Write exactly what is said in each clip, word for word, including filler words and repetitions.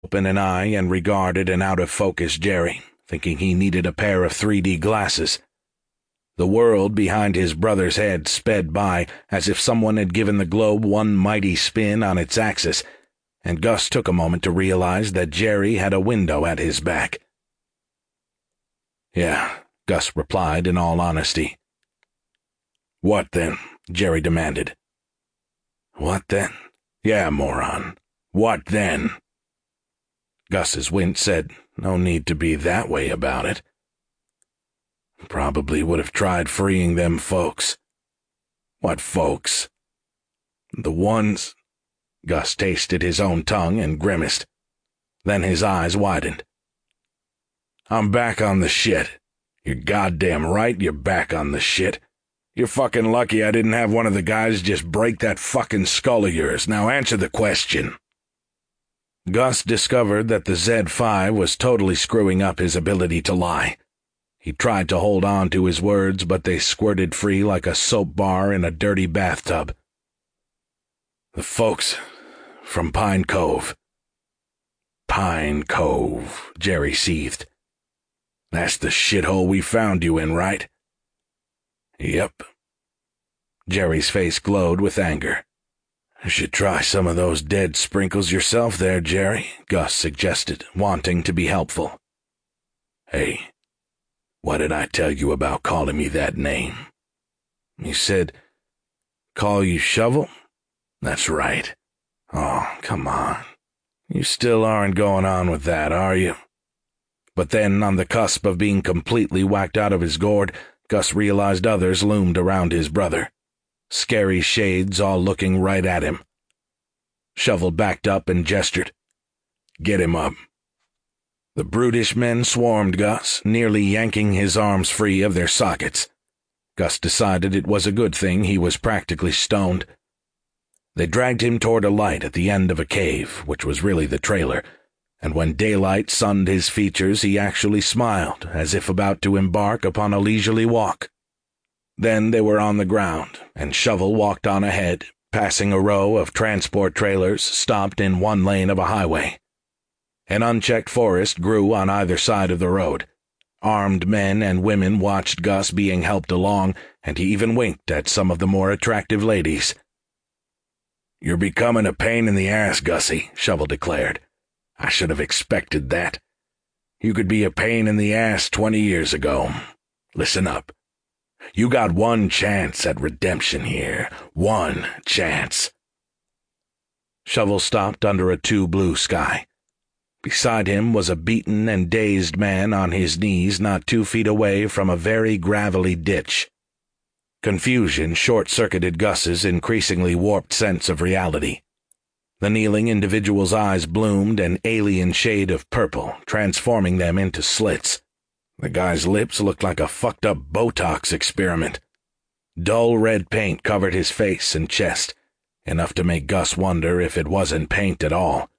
opened an eye and regarded an out-of-focus Jerry, thinking he needed a pair of three D glasses. The world behind his brother's head sped by as if someone had given the globe one mighty spin on its axis, and Gus took a moment to realize that Jerry had a window at his back. "Yeah," Gus replied in all honesty. "What then?" Jerry demanded. "What then? Yeah, moron. What then?" Gus's wince said, "No need to be that way about it. Probably would have tried freeing them folks." "What folks?" "The ones—" Gus tasted his own tongue and grimaced. Then his eyes widened. "I'm back on the shit. You're goddamn right you're back on the shit. You're fucking lucky I didn't have one of the guys just break that fucking skull of yours. Now answer the question." Gus discovered that the Z five was totally screwing up his ability to lie. He tried to hold on to his words, but they squirted free like a soap bar in a dirty bathtub. "The folks from Pine Cove." "Pine Cove," Jerry seethed. "That's the shithole we found you in, right?" "Yep." Jerry's face glowed with anger. "You should try some of those dead sprinkles yourself there, Jerry," Gus suggested, wanting to be helpful. "Hey, what did I tell you about calling me that name?" "You said, call you Shovel?" "That's right." "Oh, come on. You still aren't going on with that, are you?" But then, on the cusp of being completely whacked out of his gourd, Gus realized others loomed around his brother. Scary shades all looking right at him. Shovel backed up and gestured. "Get him up." The brutish men swarmed Gus, nearly yanking his arms free of their sockets. Gus decided it was a good thing he was practically stoned. They dragged him toward a light at the end of a cave, which was really the trailer, and when daylight sunned his features he actually smiled, as if about to embark upon a leisurely walk. Then they were on the ground, and Shovel walked on ahead, passing a row of transport trailers stopped in one lane of a highway. An unchecked forest grew on either side of the road. Armed men and women watched Gus being helped along, and he even winked at some of the more attractive ladies. "You're becoming a pain in the ass, Gussie," Shovel declared. "I should have expected that. You could be a pain in the ass twenty years ago. Listen up. You got one chance at redemption here. One chance." Shovel stopped under a two-blue sky. Beside him was a beaten and dazed man on his knees not two feet away from a very gravelly ditch. Confusion short-circuited Gus's increasingly warped sense of reality. The kneeling individual's eyes bloomed an alien shade of purple, transforming them into slits. The guy's lips looked like a fucked-up Botox experiment. Dull red paint covered his face and chest, enough to make Gus wonder if it wasn't paint at all.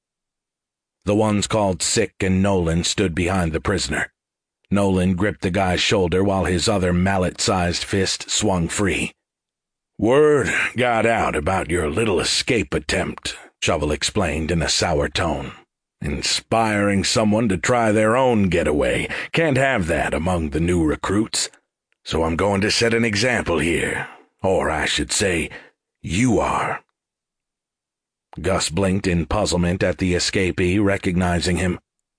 The ones called Sick and Nolan stood behind the prisoner. Nolan gripped the guy's shoulder while his other mallet-sized fist swung free. "Word got out about your little escape attempt," Shovel explained in a sour tone. "Inspiring someone to try their own getaway. Can't have that among the new recruits. So I'm going to set an example here. Or I should say, you are." Gus blinked in puzzlement at the escapee, recognizing him.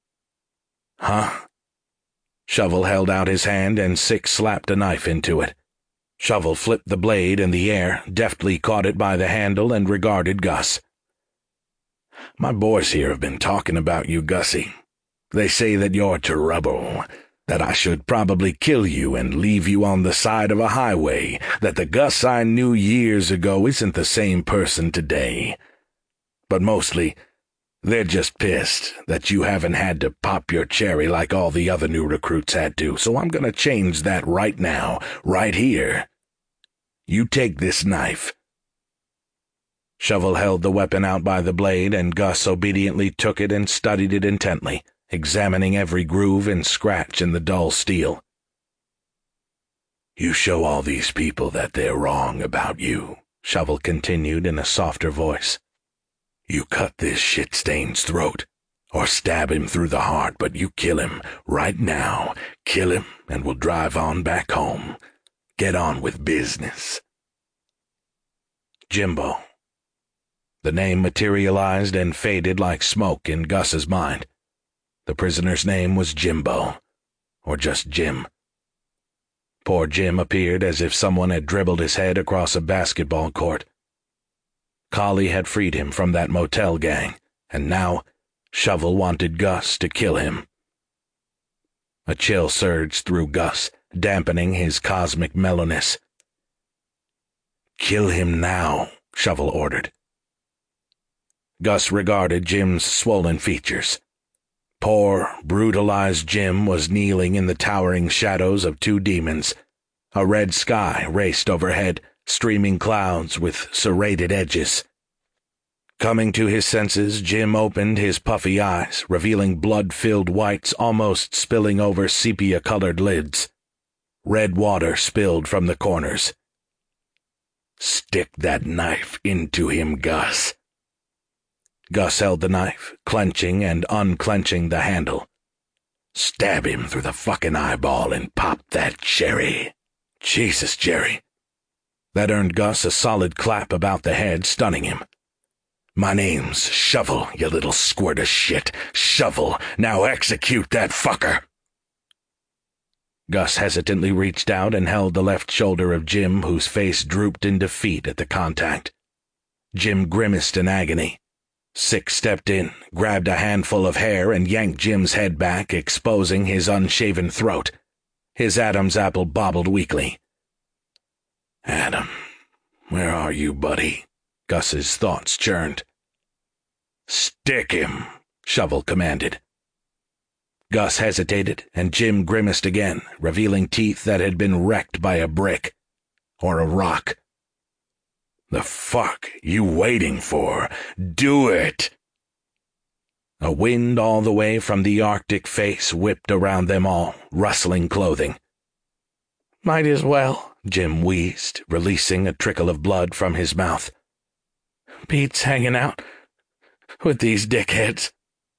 "Huh?" Shovel held out his hand and Sick slapped a knife into it. Shovel flipped the blade in the air, deftly caught it by the handle, and regarded Gus. "My boys here have been talking about you, Gussie. They say that you're trouble, that I should probably kill you and leave you on the side of a highway, that the Gus I knew years ago isn't the same person today. But mostly, they're just pissed that you haven't had to pop your cherry like all the other new recruits had to, so I'm gonna change that right now, right here. You take this knife." Shovel held the weapon out by the blade, and Gus obediently took it and studied it intently, examining every groove and scratch in the dull steel. "You show all these people that they're wrong about you," Shovel continued in a softer voice. "You cut this shit-stain's throat, Or stab him through the heart, but you kill him right now. Kill him, and we'll drive on back home. Get on with business. Jimbo. The name materialized and faded like smoke in Gus's mind. The prisoner's name was Jimbo, or just Jim. Poor Jim appeared as if someone had dribbled his head across a basketball court. Collie had freed him from that motel gang, and now Shovel wanted Gus to kill him. A chill surged through Gus, dampening his cosmic mellowness. "Kill him now," Shovel ordered. Gus regarded Jim's swollen features. Poor, brutalized Jim was kneeling in the towering shadows of two demons. A red sky raced overhead, streaming clouds with serrated edges. Coming to his senses, Jim opened his puffy eyes, revealing blood-filled whites almost spilling over sepia-colored lids. Red water spilled from the corners. "Stick that knife into him, Gus." Gus held the knife, clenching and unclenching the handle. "Stab him through the fucking eyeball and pop that cherry." "Jesus, Jerry." That earned Gus a solid clap about the head, stunning him. "My name's Shovel, you little squirt of shit. Shovel, now execute that fucker." Gus hesitantly reached out and held the left shoulder of Jim, whose face drooped in defeat at the contact. Jim grimaced in agony. Sick stepped in, grabbed a handful of hair, and yanked Jim's head back, exposing his unshaven throat. His Adam's apple bobbled weakly. "Adam, where are you, buddy?" Gus's thoughts churned. "Stick him," Shovel commanded. Gus hesitated, and Jim grimaced again, revealing teeth that had been wrecked by a brick. Or a rock. "The fuck you waiting for? Do it!" A wind all the way from the Arctic face whipped around them all, rustling clothing. "Might as well," Jim wheezed, releasing a trickle of blood from his mouth. "Pete's hanging out with these dickheads."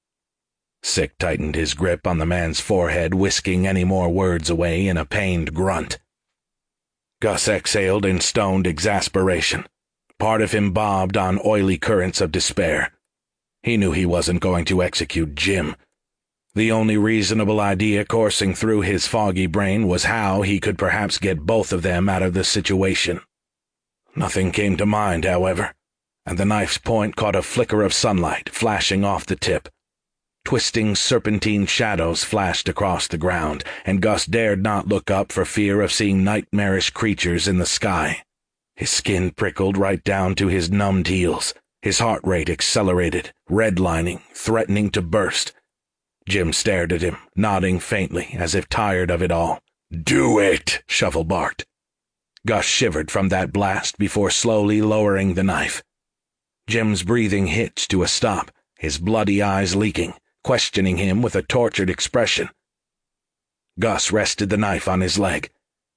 Sick tightened his grip on the man's forehead, whisking any more words away in a pained grunt. Gus exhaled in stoned exasperation. Part of him bobbed on oily currents of despair. He knew he wasn't going to execute Jim. The only reasonable idea coursing through his foggy brain was how he could perhaps get both of them out of the situation. Nothing came to mind, however, and the knife's point caught a flicker of sunlight flashing off the tip. Twisting serpentine shadows flashed across the ground, and Gus dared not look up for fear of seeing nightmarish creatures in the sky. His skin prickled right down to his numbed heels. His heart rate accelerated, redlining, threatening to burst. Jim stared at him, nodding faintly, as if tired of it all. "Do it!" Shovel barked. Gus shivered from that blast before slowly lowering the knife. Jim's breathing hitched to a stop, his bloody eyes leaking, questioning him with a tortured expression. Gus rested the knife on his leg.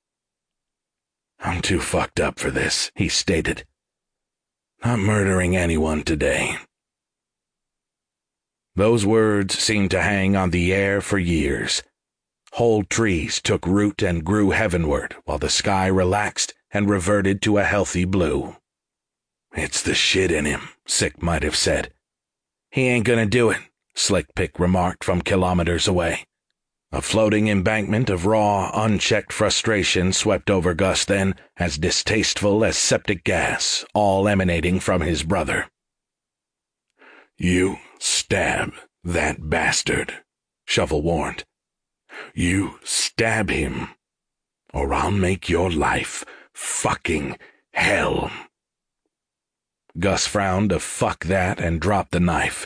"I'm too fucked up for this," he stated. "Not murdering anyone today." Those words seemed to hang on the air for years. Whole trees took root and grew heavenward, while the sky relaxed and reverted to a healthy blue. "It's the shit in him," Sick might have said. "He ain't gonna do it," Slick Pick remarked from kilometers away. A floating embankment of raw, unchecked frustration swept over Gus then, as distasteful as septic gas, all emanating from his brother. "You stab that bastard," Shovel warned. "You stab him, or I'll make your life fucking hell." Gus frowned a "fuck that" and dropped the knife.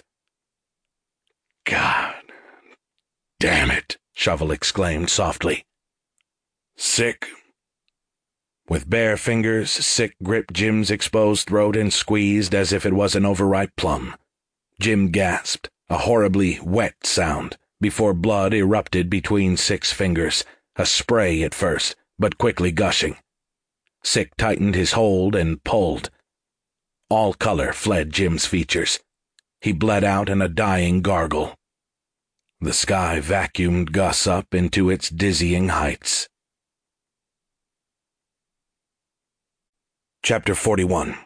"God damn it," Shovel exclaimed softly. "Sick." With bare fingers, Sick gripped Jim's exposed throat and squeezed as if it was an overripe plum. Jim gasped, a horribly wet sound, before blood erupted between Sick's fingers, a spray at first, but quickly gushing. Sick tightened his hold and pulled. All color fled Jim's features. He bled out in a dying gargle. The sky vacuumed Gus up into its dizzying heights. Chapter forty-one.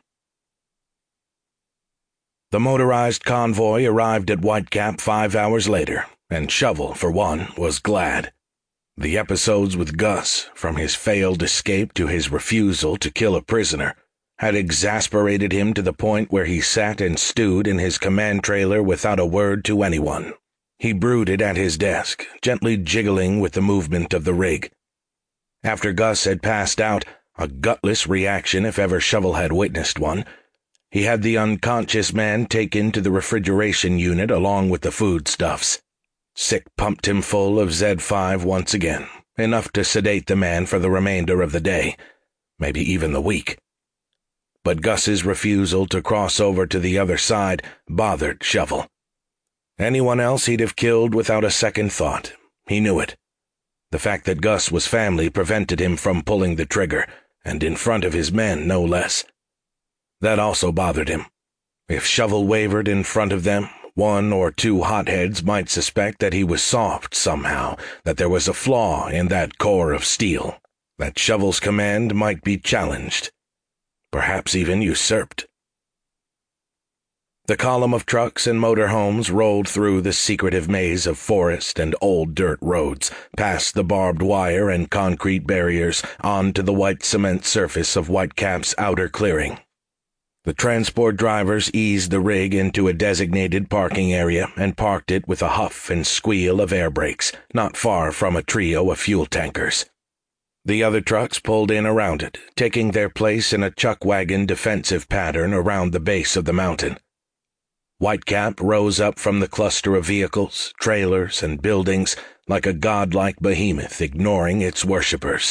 The motorized convoy arrived at Whitecap five hours later, and Shovel, for one, was glad. The episodes with Gus, from his failed escape to his refusal to kill a prisoner, had exasperated him to the point where he sat and stewed in his command trailer without a word to anyone. He brooded at his desk, gently jiggling with the movement of the rig. After Gus had passed out, a gutless reaction if ever Shovel had witnessed one, he had the unconscious man taken to the refrigeration unit along with the foodstuffs. Sick pumped him full of Z five once again, enough to sedate the man for the remainder of the day, maybe even the week. But Gus's refusal to cross over to the other side bothered Shovel. Anyone else he'd have killed without a second thought. He knew it. The fact that Gus was family prevented him from pulling the trigger, and in front of his men, no less. That also bothered him. If Shovel wavered in front of them, one or two hotheads might suspect that he was soft somehow, that there was a flaw in that core of steel, that Shovel's command might be challenged, perhaps even usurped. The column of trucks and motorhomes rolled through the secretive maze of forest and old dirt roads, past the barbed wire and concrete barriers, onto the white cement surface of Whitecap's outer clearing. The transport drivers eased the rig into a designated parking area and parked it with a huff and squeal of air brakes, not far from a trio of fuel tankers. The other trucks pulled in around it, taking their place in a chuck wagon defensive pattern around the base of the mountain. Whitecap rose up from the cluster of vehicles, trailers, and buildings like a godlike behemoth ignoring its worshippers.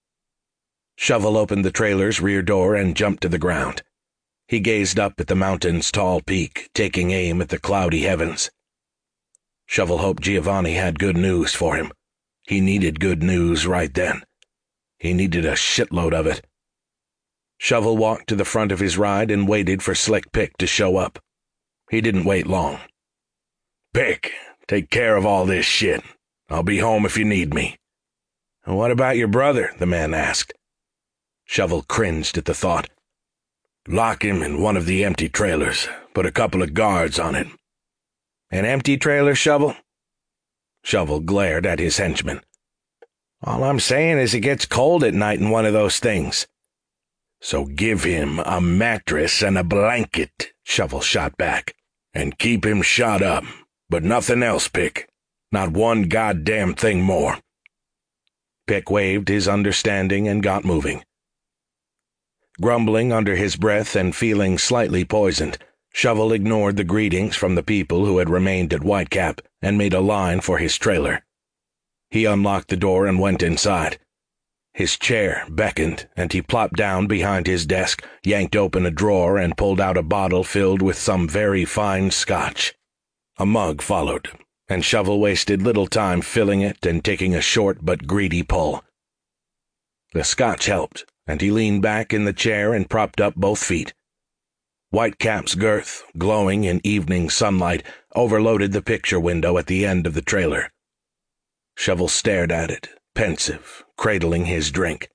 Shovel opened the trailer's rear door and jumped to the ground. He gazed up at the mountain's tall peak, taking aim at the cloudy heavens. Shovel hoped Giovanni had good news for him. He needed good news right then. He needed a shitload of it. Shovel walked to the front of his ride and waited for Slick Pick to show up. He didn't wait long. "Pick, take care of all this shit. I'll be home if you need me." "What about your brother?" the man asked. Shovel cringed at the thought. "Lock him in one of the empty trailers. Put a couple of guards on it." "An empty trailer, Shovel?" Shovel glared at his henchman. "All I'm saying is it gets cold at night in one of those things." "So give him a mattress and a blanket," Shovel shot back. "And keep him shot up. But nothing else, Pick. Not one goddamn thing more." Pick waved his understanding and got moving. Grumbling under his breath and feeling slightly poisoned, Shovel ignored the greetings from the people who had remained at Whitecap and made a line for his trailer. He unlocked the door and went inside. His chair beckoned, and he plopped down behind his desk, yanked open a drawer, and pulled out a bottle filled with some very fine scotch. A mug followed, and Shovel wasted little time filling it and taking a short but greedy pull. The scotch helped, and he leaned back in the chair and propped up both feet. Whitecap's girth, glowing in evening sunlight, overloaded the picture window at the end of the trailer. Shovel stared at it, pensive, cradling his drink.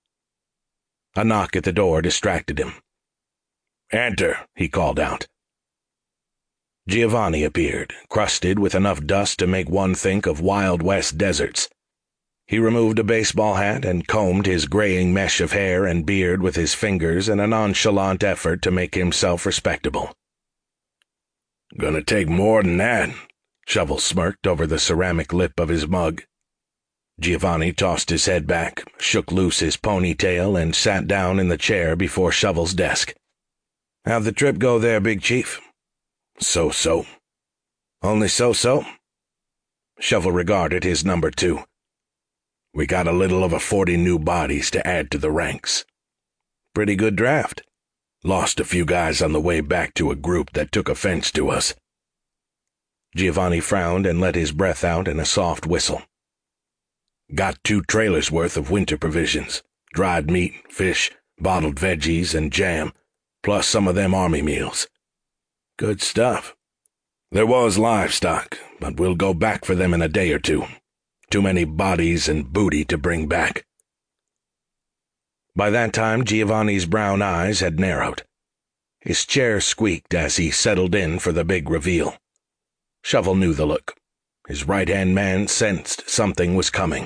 A knock at the door distracted him. "Enter," he called out. Giovanni appeared, crusted with enough dust to make one think of Wild West deserts. He removed a baseball hat and combed his graying mesh of hair and beard with his fingers in a nonchalant effort to make himself respectable. "Gonna take more than that," Shovel smirked over the ceramic lip of his mug. Giovanni tossed his head back, shook loose his ponytail, and sat down in the chair before Shovel's desk. "How'd the trip go there, Big Chief?" "So-so." "Only so-so?" Shovel regarded his number two. "We got a little over forty new bodies to add to the ranks." "Pretty good draft." "Lost a few guys on the way back to a group that took offense to us." Giovanni frowned and let his breath out in a soft whistle. "Got two trailers worth of winter provisions, dried meat, fish, bottled veggies, and jam, plus some of them army meals." "Good stuff." "There was livestock, but we'll go back for them in a day or two. Too many bodies and booty to bring back." By that time, Giovanni's brown eyes had narrowed. His chair squeaked as he settled in for the big reveal. Shovel knew the look. His right-hand man sensed something was coming.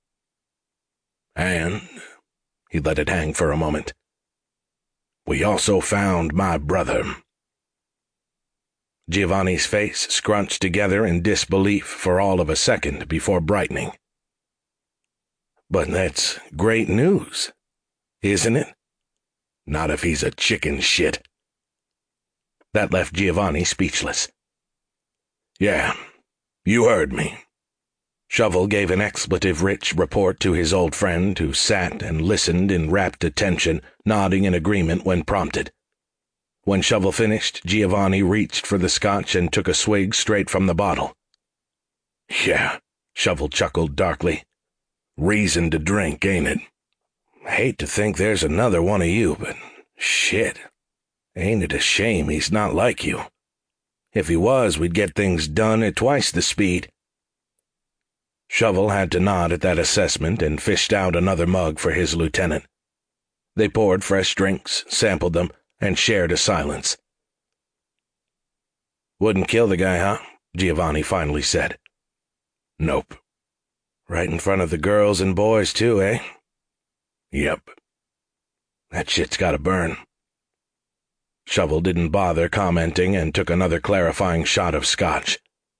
"And," he let it hang for a moment, "we also found my brother." Giovanni's face scrunched together in disbelief for all of a second before brightening. "But that's great news, isn't it?" "Not if he's a chicken shit." That left Giovanni speechless. "Yeah, you heard me." Shovel gave an expletive-rich report to his old friend, who sat and listened in rapt attention, nodding in agreement when prompted. When Shovel finished, Giovanni reached for the scotch and took a swig straight from the bottle. "Yeah," Shovel chuckled darkly. "Reason to drink, ain't it? Hate to think there's another one of you, but shit. Ain't it a shame he's not like you? If he was, we'd get things done at twice the speed." Shovel had to nod at that assessment and fished out another mug for his lieutenant. They poured fresh drinks, sampled them, and shared a silence. "Wouldn't kill the guy, huh?" Giovanni finally said. "Nope." "Right in front of the girls and boys, too, eh?" "Yep." "That shit's gotta burn." Shovel didn't bother commenting and took another clarifying shot of scotch.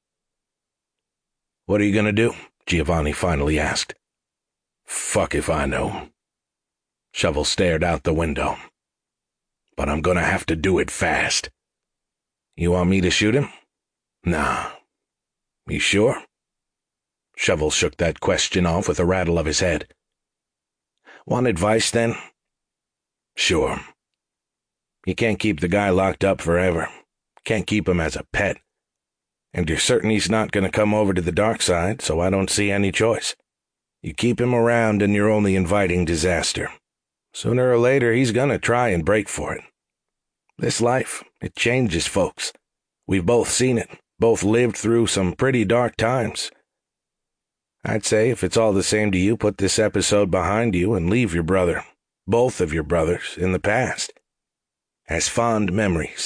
"What are you gonna do?" Giovanni finally asked. "Fuck if I know." Shovel stared out the window. "But I'm gonna have to do it fast." "You want me to shoot him?" "Nah." "You sure?" Shovel shook that question off with a rattle of his head. "Want advice, then?" "Sure." "You can't keep the guy locked up forever. Can't keep him as a pet. And you're certain he's not going to come over to the dark side, so I don't see any choice. You keep him around and you're only inviting disaster. Sooner or later, he's going to try and break for it. This life, it changes folks. We've both seen it, both lived through some pretty dark times. I'd say, if it's all the same to you, put this episode behind you and leave your brother, both of your brothers, in the past. As fond memories."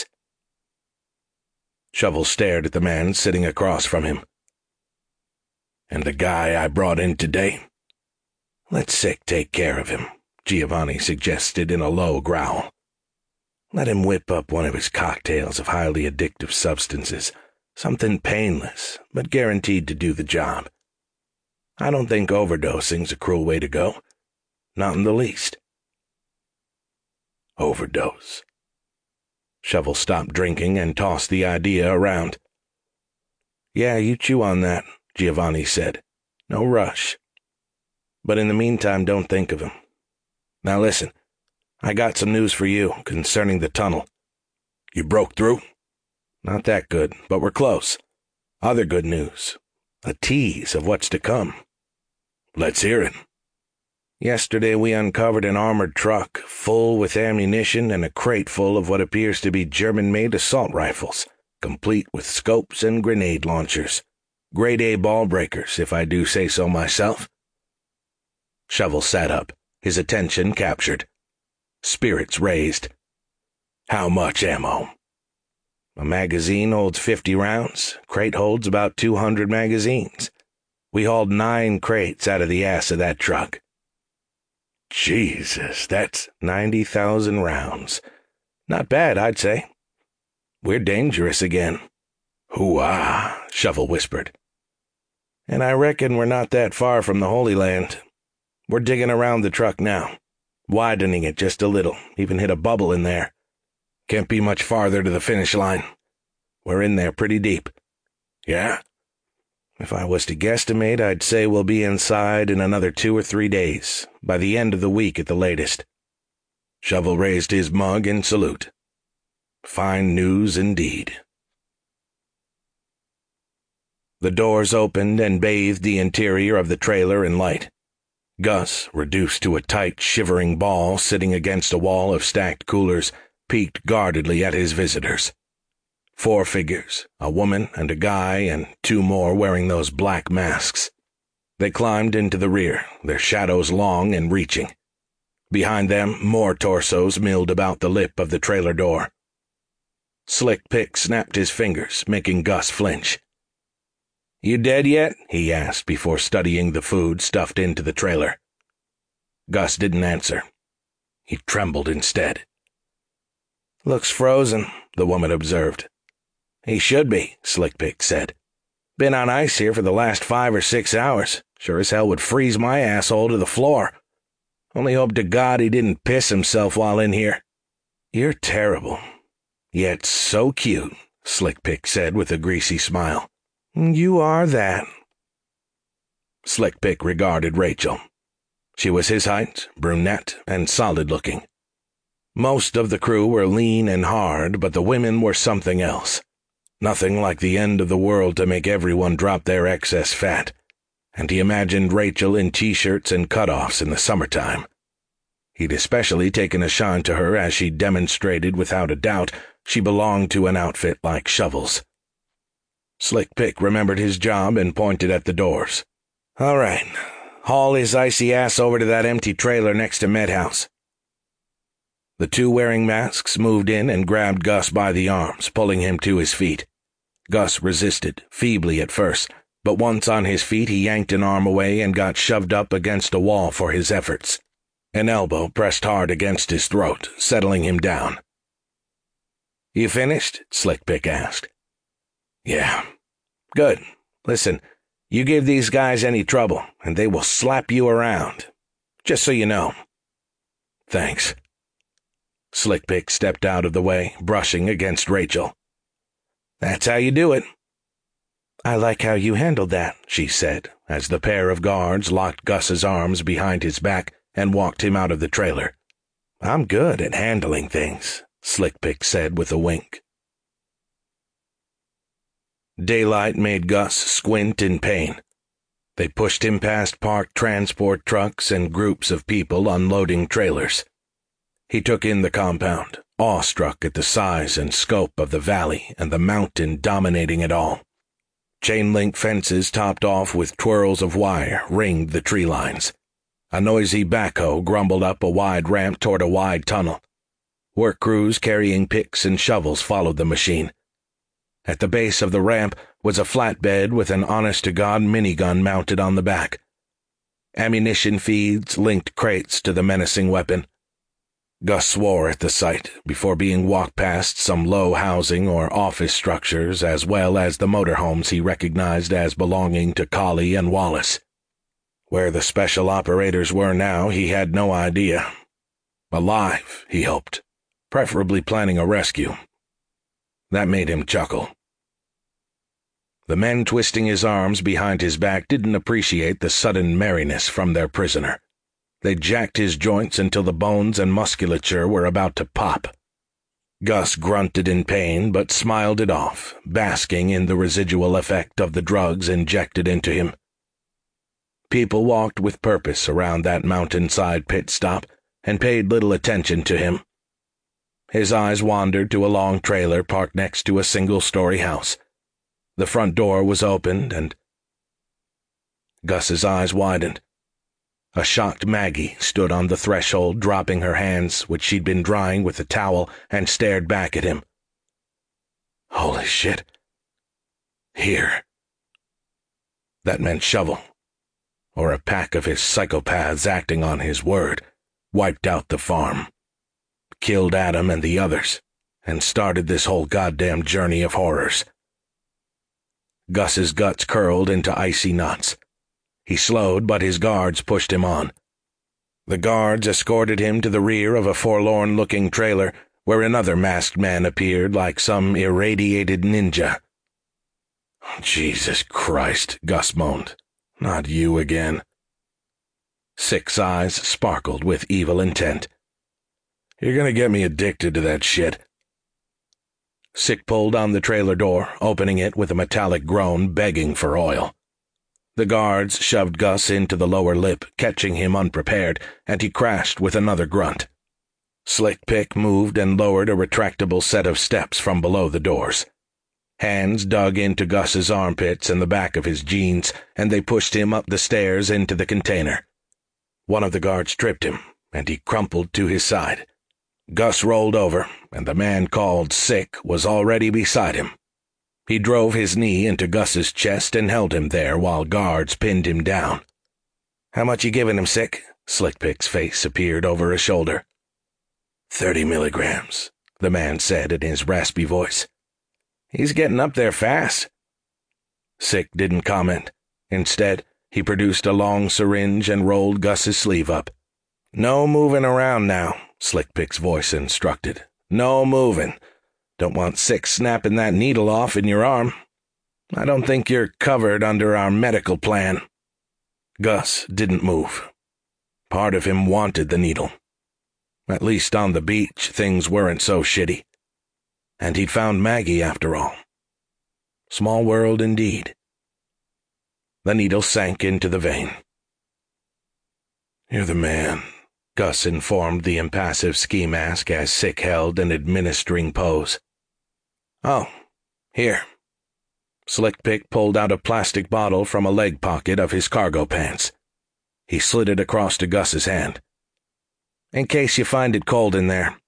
Shovel stared at the man sitting across from him. "And the guy I brought in today?" "Let Sick take care of him," Giovanni suggested in a low growl. "Let him whip up one of his cocktails of highly addictive substances, something painless, but guaranteed to do the job. I don't think overdosing's a cruel way to go. Not in the least." Overdose. Shovel stopped drinking and tossed the idea around. "Yeah, you chew on that," Giovanni said. "No rush. But in the meantime, don't think of him. Now listen, I got some news for you concerning the tunnel." "You broke through?" "Not that good, but we're close. Other good news. A tease of what's to come." "Let's hear it." "Yesterday we uncovered an armored truck, full with ammunition and a crate full of what appears to be German-made assault rifles, complete with scopes and grenade launchers. Grade-A ball breakers, if I do say so myself." Shovel sat up, his attention captured. Spirits raised. "How much ammo?" "A magazine holds fifty rounds. Crate holds about two hundred magazines. We hauled nine crates out of the ass of that truck." "Jesus, that's ninety thousand rounds. Not bad, I'd say. We're dangerous again." "Hoo-ah," Shovel whispered. "And I reckon we're not that far from the Holy Land. We're digging around the truck now, widening it just a little, even hit a bubble in there. Can't be much farther to the finish line. We're in there pretty deep." "Yeah?" "If I was to guesstimate, I'd say we'll be inside in another two or three days, by the end of the week at the latest." Shovel raised his mug in salute. Fine news indeed. The doors opened and bathed the interior of the trailer in light. Gus, reduced to a tight, shivering ball sitting against a wall of stacked coolers, peeked guardedly at his visitors. Four figures, a woman and a guy and two more wearing those black masks. They climbed into the rear, their shadows long and reaching. Behind them, more torsos milled about the lip of the trailer door. Slick Pick snapped his fingers, making Gus flinch. "You dead yet?" he asked before studying the food stuffed into the trailer. Gus didn't answer. He trembled instead. "Looks frozen," the woman observed. "He should be," Slick Pick said. "Been on ice here for the last five or six hours. Sure as hell would freeze my asshole to the floor. Only hope to God he didn't piss himself while in here." "You're terrible. Yet so cute," Slick Pick said with a greasy smile. "You are that." Slick Pick regarded Rachel. She was his height, brunette, and solid-looking. Most of the crew were lean and hard, but the women were something else. Nothing like the end of the world to make everyone drop their excess fat. And he imagined Rachel in t-shirts and cutoffs in the summertime. He'd especially taken a shine to her as she demonstrated without a doubt she belonged to an outfit like Shovel's. Slick Pick remembered his job and pointed at the doors. "All right, haul his icy ass over to that empty trailer next to Medhouse." The two wearing masks moved in and grabbed Gus by the arms, pulling him to his feet. Gus resisted, feebly at first, but once on his feet he yanked an arm away and got shoved up against a wall for his efforts. An elbow pressed hard against his throat, settling him down. "You finished?" Slick Pick asked. "Yeah." "Good. Listen, you give these guys any trouble, and they will slap you around. Just so you know." "Thanks." Slick Pick stepped out of the way, brushing against Rachel. "That's how you do it." "I like how you handled that," she said, as the pair of guards locked Gus's arms behind his back and walked him out of the trailer. "I'm good at handling things," Slick Pick said with a wink. Daylight made Gus squint in pain. They pushed him past parked transport trucks and groups of people unloading trailers. He took in the compound, awestruck at the size and scope of the valley and the mountain dominating it all. Chain-link fences topped off with twirls of wire ringed the tree lines. A noisy backhoe grumbled up a wide ramp toward a wide tunnel. Work crews carrying picks and shovels followed the machine. At the base of the ramp was a flatbed with an honest-to-God minigun mounted on the back. Ammunition feeds linked crates to the menacing weapon. Gus swore at the sight before being walked past some low housing or office structures as well as the motorhomes he recognized as belonging to Colley and Wallace. Where the special operators were now he had no idea. Alive, he hoped, preferably planning a rescue. That made him chuckle. The men twisting his arms behind his back didn't appreciate the sudden merriness from their prisoner. They jacked his joints until the bones and musculature were about to pop. Gus grunted in pain but smiled it off, basking in the residual effect of the drugs injected into him. People walked with purpose around that mountainside pit stop and paid little attention to him. His eyes wandered to a long trailer parked next to a single-story house. The front door was opened and... Gus's eyes widened. A shocked Maggie stood on the threshold, dropping her hands, which she'd been drying with a towel, and stared back at him. Holy shit. Here. That meant Shovel, or a pack of his psychopaths acting on his word, wiped out the farm, killed Adam and the others, and started this whole goddamn journey of horrors. Gus's guts curled into icy knots. He slowed, but his guards pushed him on. The guards escorted him to the rear of a forlorn-looking trailer where another masked man appeared like some irradiated ninja. Jesus Christ, Gus moaned. Not you again. Sick's eyes sparkled with evil intent. You're gonna get me addicted to that shit. Sick pulled on the trailer door, opening it with a metallic groan, begging for oil. The guards shoved Gus into the lower lip, catching him unprepared, and he crashed with another grunt. Slick Pick moved and lowered a retractable set of steps from below the doors. Hands dug into Gus's armpits and the back of his jeans, and they pushed him up the stairs into the container. One of the guards tripped him, and he crumpled to his side. Gus rolled over, and the man called Sick was already beside him. He drove his knee into Gus's chest and held him there while guards pinned him down. "How much you giving him, Sick?" Slickpick's face appeared over a shoulder. Thirty milligrams, the man said in his raspy voice. "He's getting up there fast." Sick didn't comment. Instead, he produced a long syringe and rolled Gus's sleeve up. "No moving around now," Slickpick's voice instructed. "No moving. Don't want Sick snapping that needle off in your arm. I don't think you're covered under our medical plan." Gus didn't move. Part of him wanted the needle. At least on the beach, things weren't so shitty. And he'd found Maggie after all. Small world indeed. The needle sank into the vein. "You're the man," Gus informed the impassive ski mask as Sick held an administering pose. "Oh, here." Slickpick pulled out a plastic bottle from a leg pocket of his cargo pants. He slid it across to Gus's hand. "In case you find it cold in there."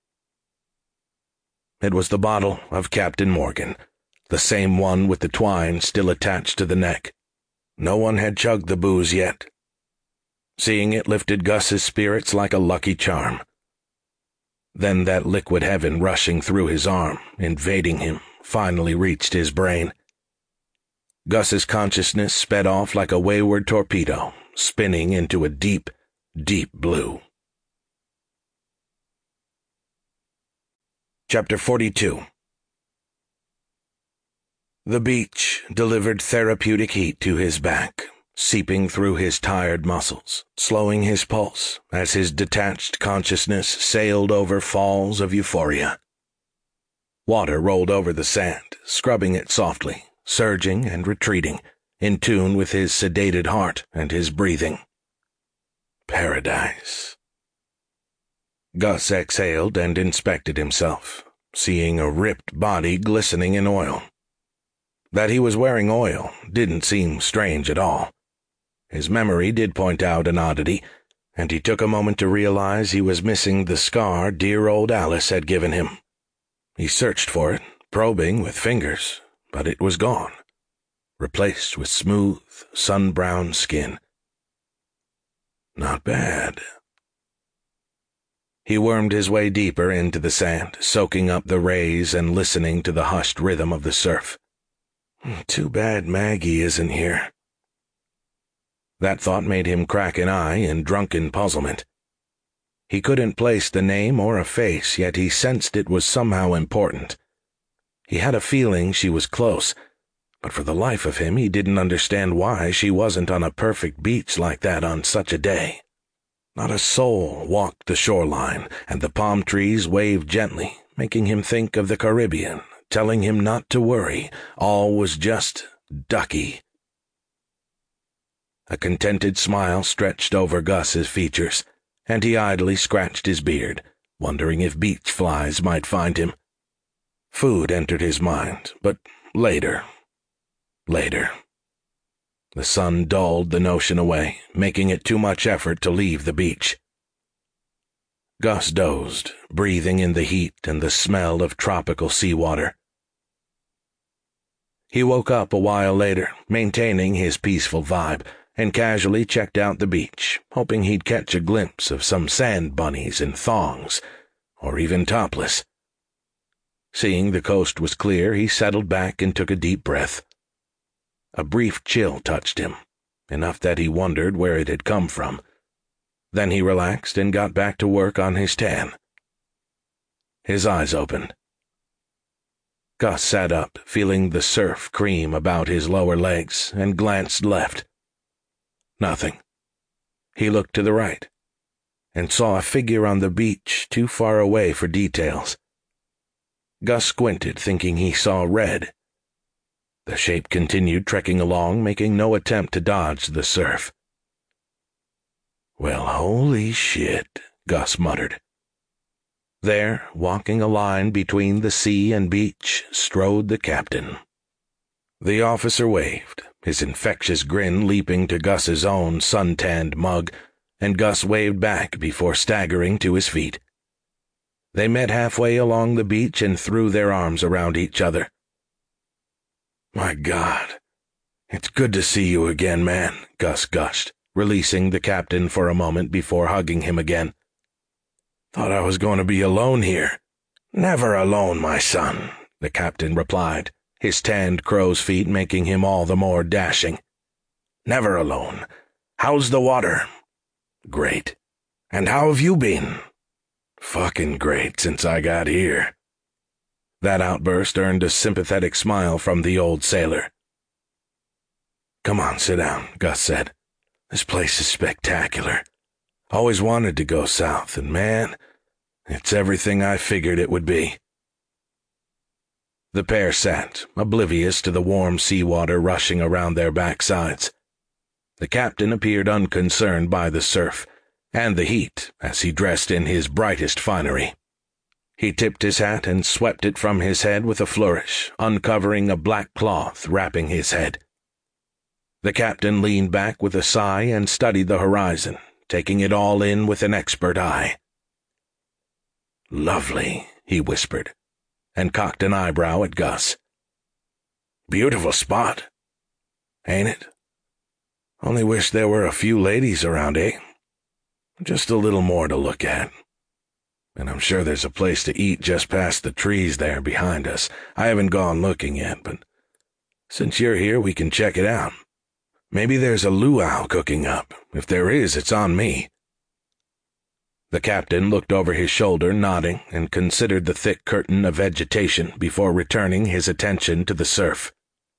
It was the bottle of Captain Morgan, the same one with the twine still attached to the neck. No one had chugged the booze yet. Seeing it lifted Gus's spirits like a lucky charm. Then that liquid heaven rushing through his arm, invading him, finally reached his brain. Gus's consciousness sped off like a wayward torpedo, spinning into a deep, deep blue. Chapter forty-two. The beach delivered therapeutic heat to his back, seeping through his tired muscles, slowing his pulse as his detached consciousness sailed over falls of euphoria. Water rolled over the sand, scrubbing it softly, surging and retreating, in tune with his sedated heart and his breathing. Paradise. Gus exhaled and inspected himself, seeing a ripped body glistening in oil. That he was wearing oil didn't seem strange at all. His memory did point out an oddity, and he took a moment to realize he was missing the scar dear old Alice had given him. He searched for it, probing with fingers, but it was gone, replaced with smooth, sun-brown skin. Not bad. He wormed his way deeper into the sand, soaking up the rays and listening to the hushed rhythm of the surf. Too bad Maggie isn't here. That thought made him crack an eye in drunken puzzlement. He couldn't place the name or a face, yet he sensed it was somehow important. He had a feeling she was close, but for the life of him he didn't understand why she wasn't on a perfect beach like that on such a day. Not a soul walked the shoreline, and the palm trees waved gently, making him think of the Caribbean, telling him not to worry. All was just ducky. A contented smile stretched over Gus's features, and he idly scratched his beard, wondering if beach flies might find him. Food entered his mind, but later. Later. The sun dulled the notion away, making it too much effort to leave the beach. Gus dozed, breathing in the heat and the smell of tropical seawater. He woke up a while later, maintaining his peaceful vibe, and casually checked out the beach, hoping he'd catch a glimpse of some sand bunnies in thongs, or even topless. Seeing the coast was clear, he settled back and took a deep breath. A brief chill touched him, enough that he wondered where it had come from. Then he relaxed and got back to work on his tan. His eyes opened. Gus sat up, feeling the surf cream about his lower legs, and glanced left. Nothing. He looked to the right, and saw a figure on the beach too far away for details. Gus squinted, thinking he saw red. The shape continued trekking along, making no attempt to dodge the surf. "Well, holy shit," Gus muttered. There, walking a line between the sea and beach, strode the captain, The officer waved, his infectious grin leaping to Gus's own sun-tanned mug, and Gus waved back before staggering to his feet. They met halfway along the beach and threw their arms around each other. "My God, it's good to see you again, man," Gus gushed, releasing the captain for a moment before hugging him again. "Thought I was going to be alone here." "Never alone, my son," the captain replied, his tanned crow's feet making him all the more dashing. "Never alone. How's the water?" "Great. And how have you been?" "Fucking great since I got here." That outburst earned a sympathetic smile from the old sailor. "Come on, sit down," Gus said. "This place is spectacular. Always wanted to go south, and man, it's everything I figured it would be." The pair sat, oblivious to the warm seawater rushing around their backsides. The captain appeared unconcerned by the surf and the heat as he dressed in his brightest finery. He tipped his hat and swept it from his head with a flourish, uncovering a black cloth wrapping his head. The captain leaned back with a sigh and studied the horizon, taking it all in with an expert eye. "Lovely," he whispered, and cocked an eyebrow at Gus. "Beautiful spot, ain't it? Only wish there were a few ladies around, eh? Just a little more to look at. And I'm sure there's a place to eat just past the trees there behind us. I haven't gone looking yet, but since you're here, we can check it out. Maybe there's a luau cooking up. If there is, it's on me." The captain looked over his shoulder, nodding, and considered the thick curtain of vegetation before returning his attention to the surf.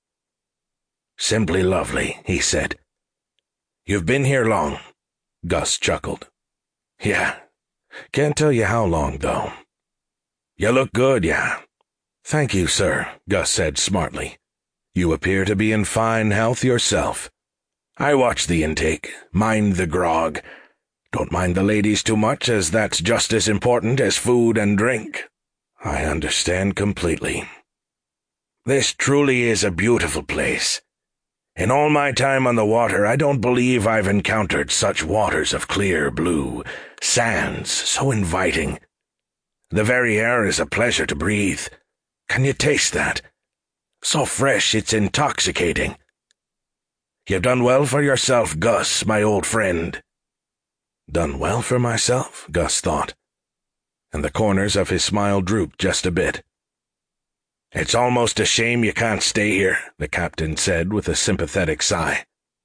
"Simply lovely," he said. "You've been here long?" Gus chuckled. "Yeah. Can't tell you how long, though." "You look good, yeah." "Thank you, sir," Gus said smartly. "You appear to be in fine health yourself." "I watch the intake, mind the grog. Don't mind the ladies too much, as that's just as important as food and drink." "I understand completely." "This truly is a beautiful place. In all my time on the water, I don't believe I've encountered such waters of clear blue, sands so inviting. The very air is a pleasure to breathe. Can you taste that? So fresh it's intoxicating. You've done well for yourself, Gus, my old friend." Done well for myself, Gus thought, and the corners of his smile drooped just a bit. "It's almost a shame you can't stay here," the captain said with a sympathetic sigh.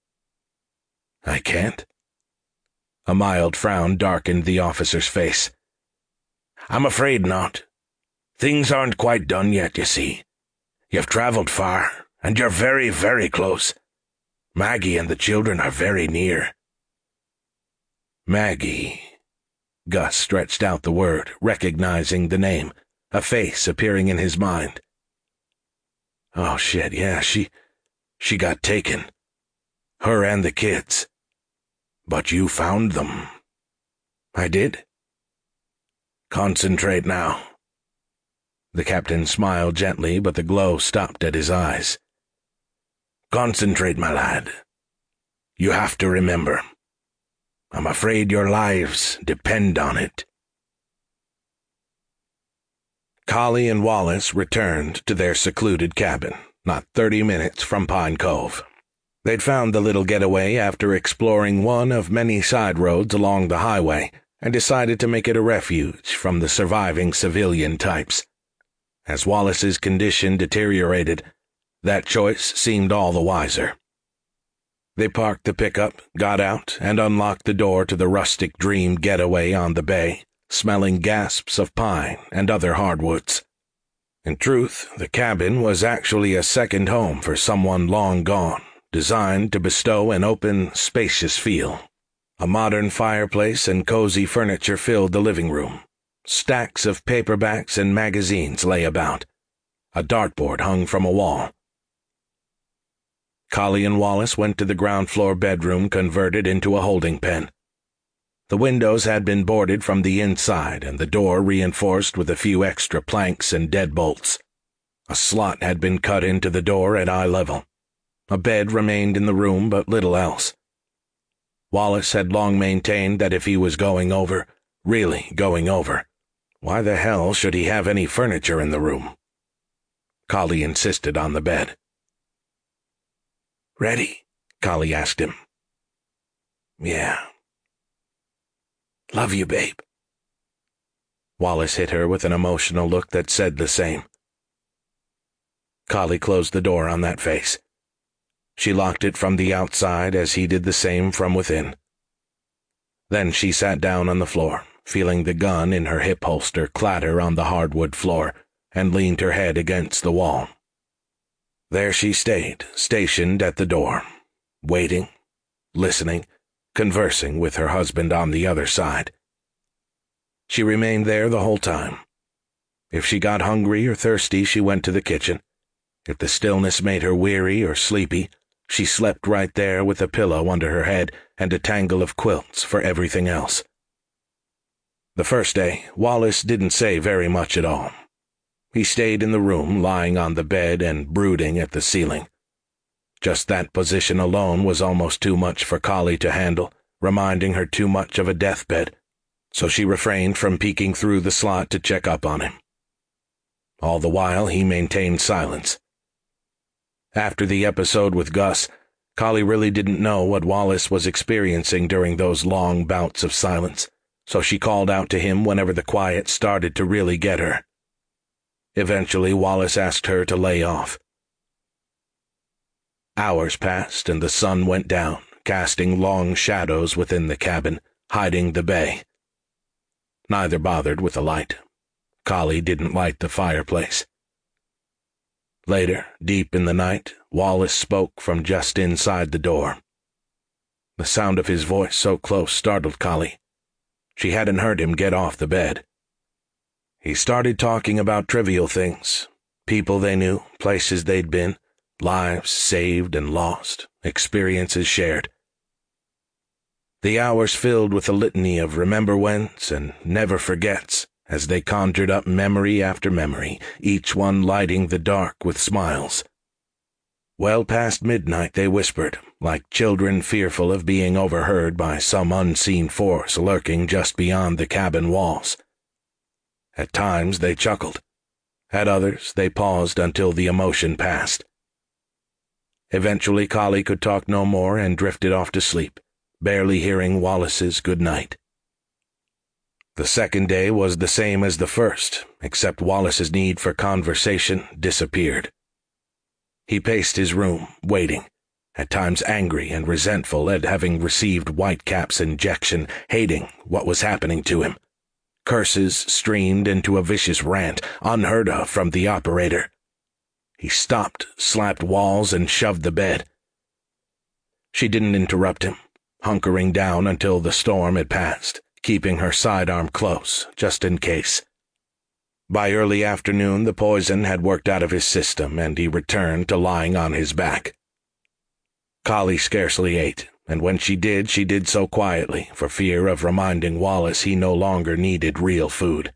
"I can't?" A mild frown darkened the officer's face. "I'm afraid not. Things aren't quite done yet, you see. You've traveled far, and you're very, very close. Maggie and the children are very near." Maggie. Gus stretched out the word, recognizing the name, a face appearing in his mind. "Oh, shit, yeah, she... she got taken. Her and the kids. But you found them." "I did?" "Concentrate now." The captain smiled gently, but the glow stopped at his eyes. "Concentrate, my lad. You have to remember. I'm afraid your lives depend on it." Collie and Wallace returned to their secluded cabin, not thirty minutes from Pine Cove. They'd found the little getaway after exploring one of many side roads along the highway and decided to make it a refuge from the surviving civilian types. As Wallace's condition deteriorated, that choice seemed all the wiser. They parked the pickup, got out, and unlocked the door to the rustic dream getaway on the bay, smelling gasps of pine and other hardwoods. In truth, the cabin was actually a second home for someone long gone, designed to bestow an open, spacious feel. A modern fireplace and cozy furniture filled the living room. Stacks of paperbacks and magazines lay about. A dartboard hung from a wall. Collie and Wallace went to the ground-floor bedroom converted into a holding pen. The windows had been boarded from the inside and the door reinforced with a few extra planks and deadbolts. A slot had been cut into the door at eye level. A bed remained in the room, but little else. Wallace had long maintained that if he was going over, really going over, why the hell should he have any furniture in the room? Collie insisted on the bed. "Ready?" Collie asked him. "Yeah." "Love you, babe." Wallace hit her with an emotional look that said the same. Collie closed the door on that face. She locked it from the outside as he did the same from within. Then she sat down on the floor, feeling the gun in her hip holster clatter on the hardwood floor, and leaned her head against the wall. There she stayed, stationed at the door, waiting, listening, conversing with her husband on the other side. She remained there the whole time. If she got hungry or thirsty, she went to the kitchen. If the stillness made her weary or sleepy, she slept right there with a pillow under her head and a tangle of quilts for everything else. The first day, Wallace didn't say very much at all. He stayed in the room, lying on the bed and brooding at the ceiling. Just that position alone was almost too much for Collie to handle, reminding her too much of a deathbed, so she refrained from peeking through the slot to check up on him. All the while, he maintained silence. After the episode with Gus, Collie really didn't know what Wallace was experiencing during those long bouts of silence, so she called out to him whenever the quiet started to really get her. Eventually, Wallace asked her to lay off. Hours passed and the sun went down, casting long shadows within the cabin, hiding the bay. Neither bothered with a light. Collie didn't light the fireplace. Later, deep in the night, Wallace spoke from just inside the door. The sound of his voice so close startled Collie. She hadn't heard him get off the bed. He started talking about trivial things, people they knew, places they'd been, lives saved and lost, experiences shared. The hours filled with a litany of remember-whens and never-forgets, as they conjured up memory after memory, each one lighting the dark with smiles. Well past midnight they whispered, like children fearful of being overheard by some unseen force lurking just beyond the cabin walls. At times they chuckled. At others they paused until the emotion passed. Eventually Collie could talk no more and drifted off to sleep, barely hearing Wallace's good night. The second day was the same as the first, except Wallace's need for conversation disappeared. He paced his room, waiting, at times angry and resentful at having received Whitecap's injection, hating what was happening to him. Curses streamed into a vicious rant, unheard of from the operator. He stopped, slapped walls, and shoved the bed. She didn't interrupt him, hunkering down until the storm had passed, keeping her sidearm close, just in case. By early afternoon, the poison had worked out of his system, and he returned to lying on his back. Collie scarcely ate, and when she did, she did so quietly, for fear of reminding Wallace he no longer needed real food.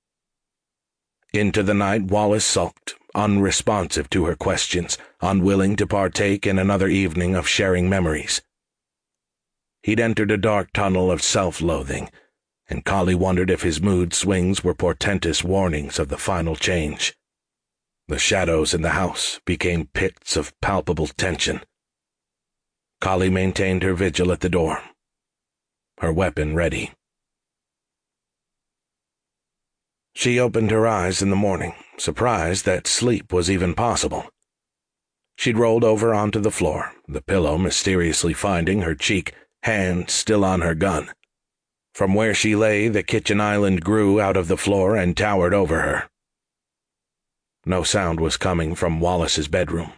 Into the night, Wallace sulked, unresponsive to her questions, unwilling to partake in another evening of sharing memories. He'd entered a dark tunnel of self-loathing, and Collie wondered if his mood swings were portentous warnings of the final change. The shadows in the house became pits of palpable tension. Collie maintained her vigil at the door, her weapon ready. She opened her eyes in the morning, surprised that sleep was even possible. She'd rolled over onto the floor, the pillow mysteriously finding her cheek, hand still on her gun. From where she lay, the kitchen island grew out of the floor and towered over her. No sound was coming from Wallace's bedroom.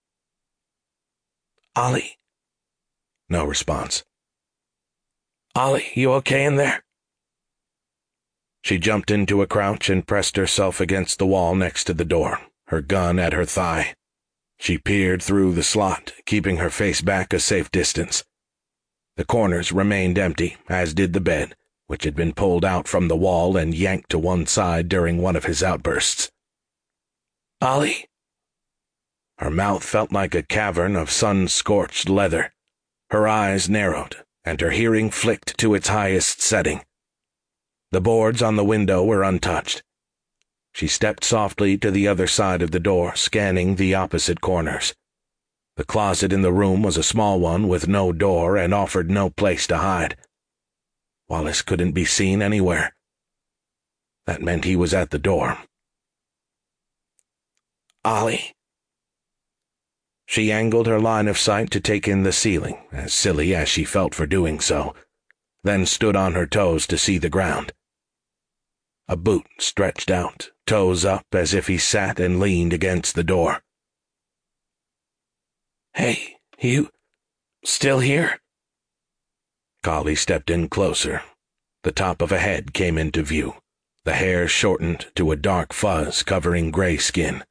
"Ollie." No response. "Ollie, you okay in there?" She jumped into a crouch and pressed herself against the wall next to the door, her gun at her thigh. She peered through the slot, keeping her face back a safe distance. The corners remained empty, as did the bed, which had been pulled out from the wall and yanked to one side during one of his outbursts. Ollie? Her mouth felt like a cavern of sun-scorched leather. Her eyes narrowed, and her hearing flicked to its highest setting. The boards on the window were untouched. She stepped softly to the other side of the door, scanning the opposite corners. The closet in the room was a small one with no door and offered no place to hide. Wallace couldn't be seen anywhere. That meant he was at the door. Ollie. She angled her line of sight to take in the ceiling, as silly as she felt for doing so, then stood on her toes to see the ground. A boot stretched out, toes up as if he sat and leaned against the door. Hey, you still here? Collie stepped in closer. The top of a head came into view, the hair shortened to a dark fuzz covering gray skin.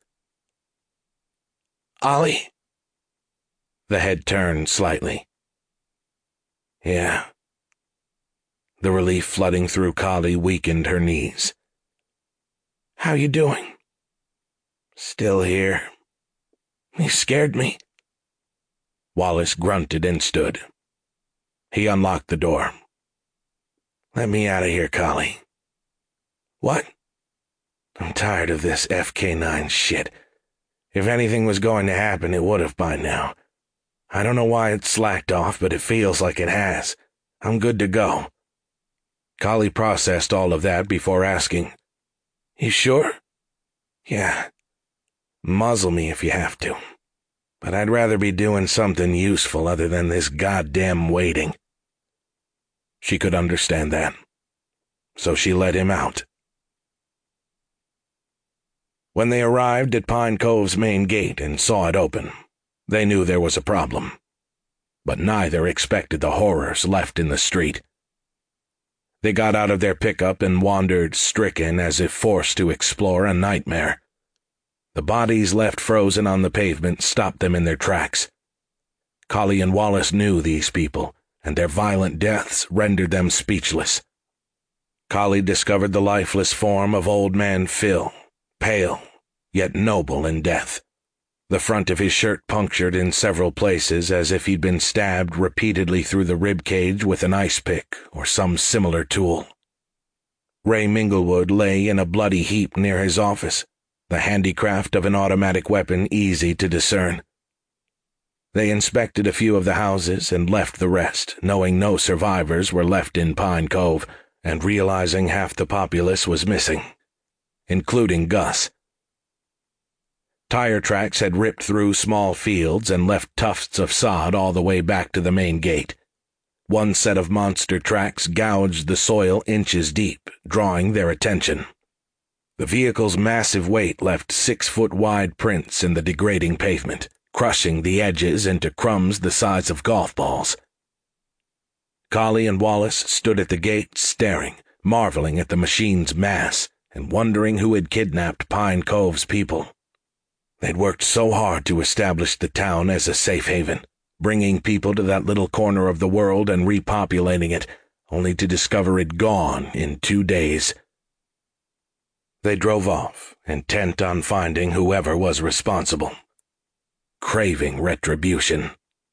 Ollie? The head turned slightly. Yeah. The relief flooding through Collie weakened her knees. How you doing? Still here. You scared me. Wallace grunted and stood. He unlocked the door. Let me out of here, Collie. What? I'm tired of this F K nine shit. If anything was going to happen, it would have by now. I don't know why it slacked off, but it feels like it has. I'm good to go. Collie processed all of that before asking, You sure? Yeah. Muzzle me if you have to. But I'd rather be doing something useful other than this goddamn waiting. She could understand that. So she let him out. When they arrived at Pine Cove's main gate and saw it open, they knew there was a problem. But neither expected the horrors left in the street. They got out of their pickup and wandered, stricken as if forced to explore a nightmare. The bodies left frozen on the pavement stopped them in their tracks. Collie and Wallace knew these people, and their violent deaths rendered them speechless. Collie discovered the lifeless form of Old Man Phil, pale, yet noble in death. The front of his shirt punctured in several places as if he'd been stabbed repeatedly through the rib cage with an ice pick or some similar tool. Ray Minglewood lay in a bloody heap near his office, the handicraft of an automatic weapon easy to discern. They inspected a few of the houses and left the rest, knowing no survivors were left in Pine Cove and realizing half the populace was missing, including Gus. Tire tracks had ripped through small fields and left tufts of sod all the way back to the main gate. One set of monster tracks gouged the soil inches deep, drawing their attention. The vehicle's massive weight left six-foot-wide prints in the degrading pavement, crushing the edges into crumbs the size of golf balls. Collie and Wallace stood at the gate staring, marveling at the machine's mass, and wondering who had kidnapped Pine Cove's people. They'd worked so hard to establish the town as a safe haven, bringing people to that little corner of the world and repopulating it, only to discover it gone in two days. They drove off, intent on finding whoever was responsible, craving retribution.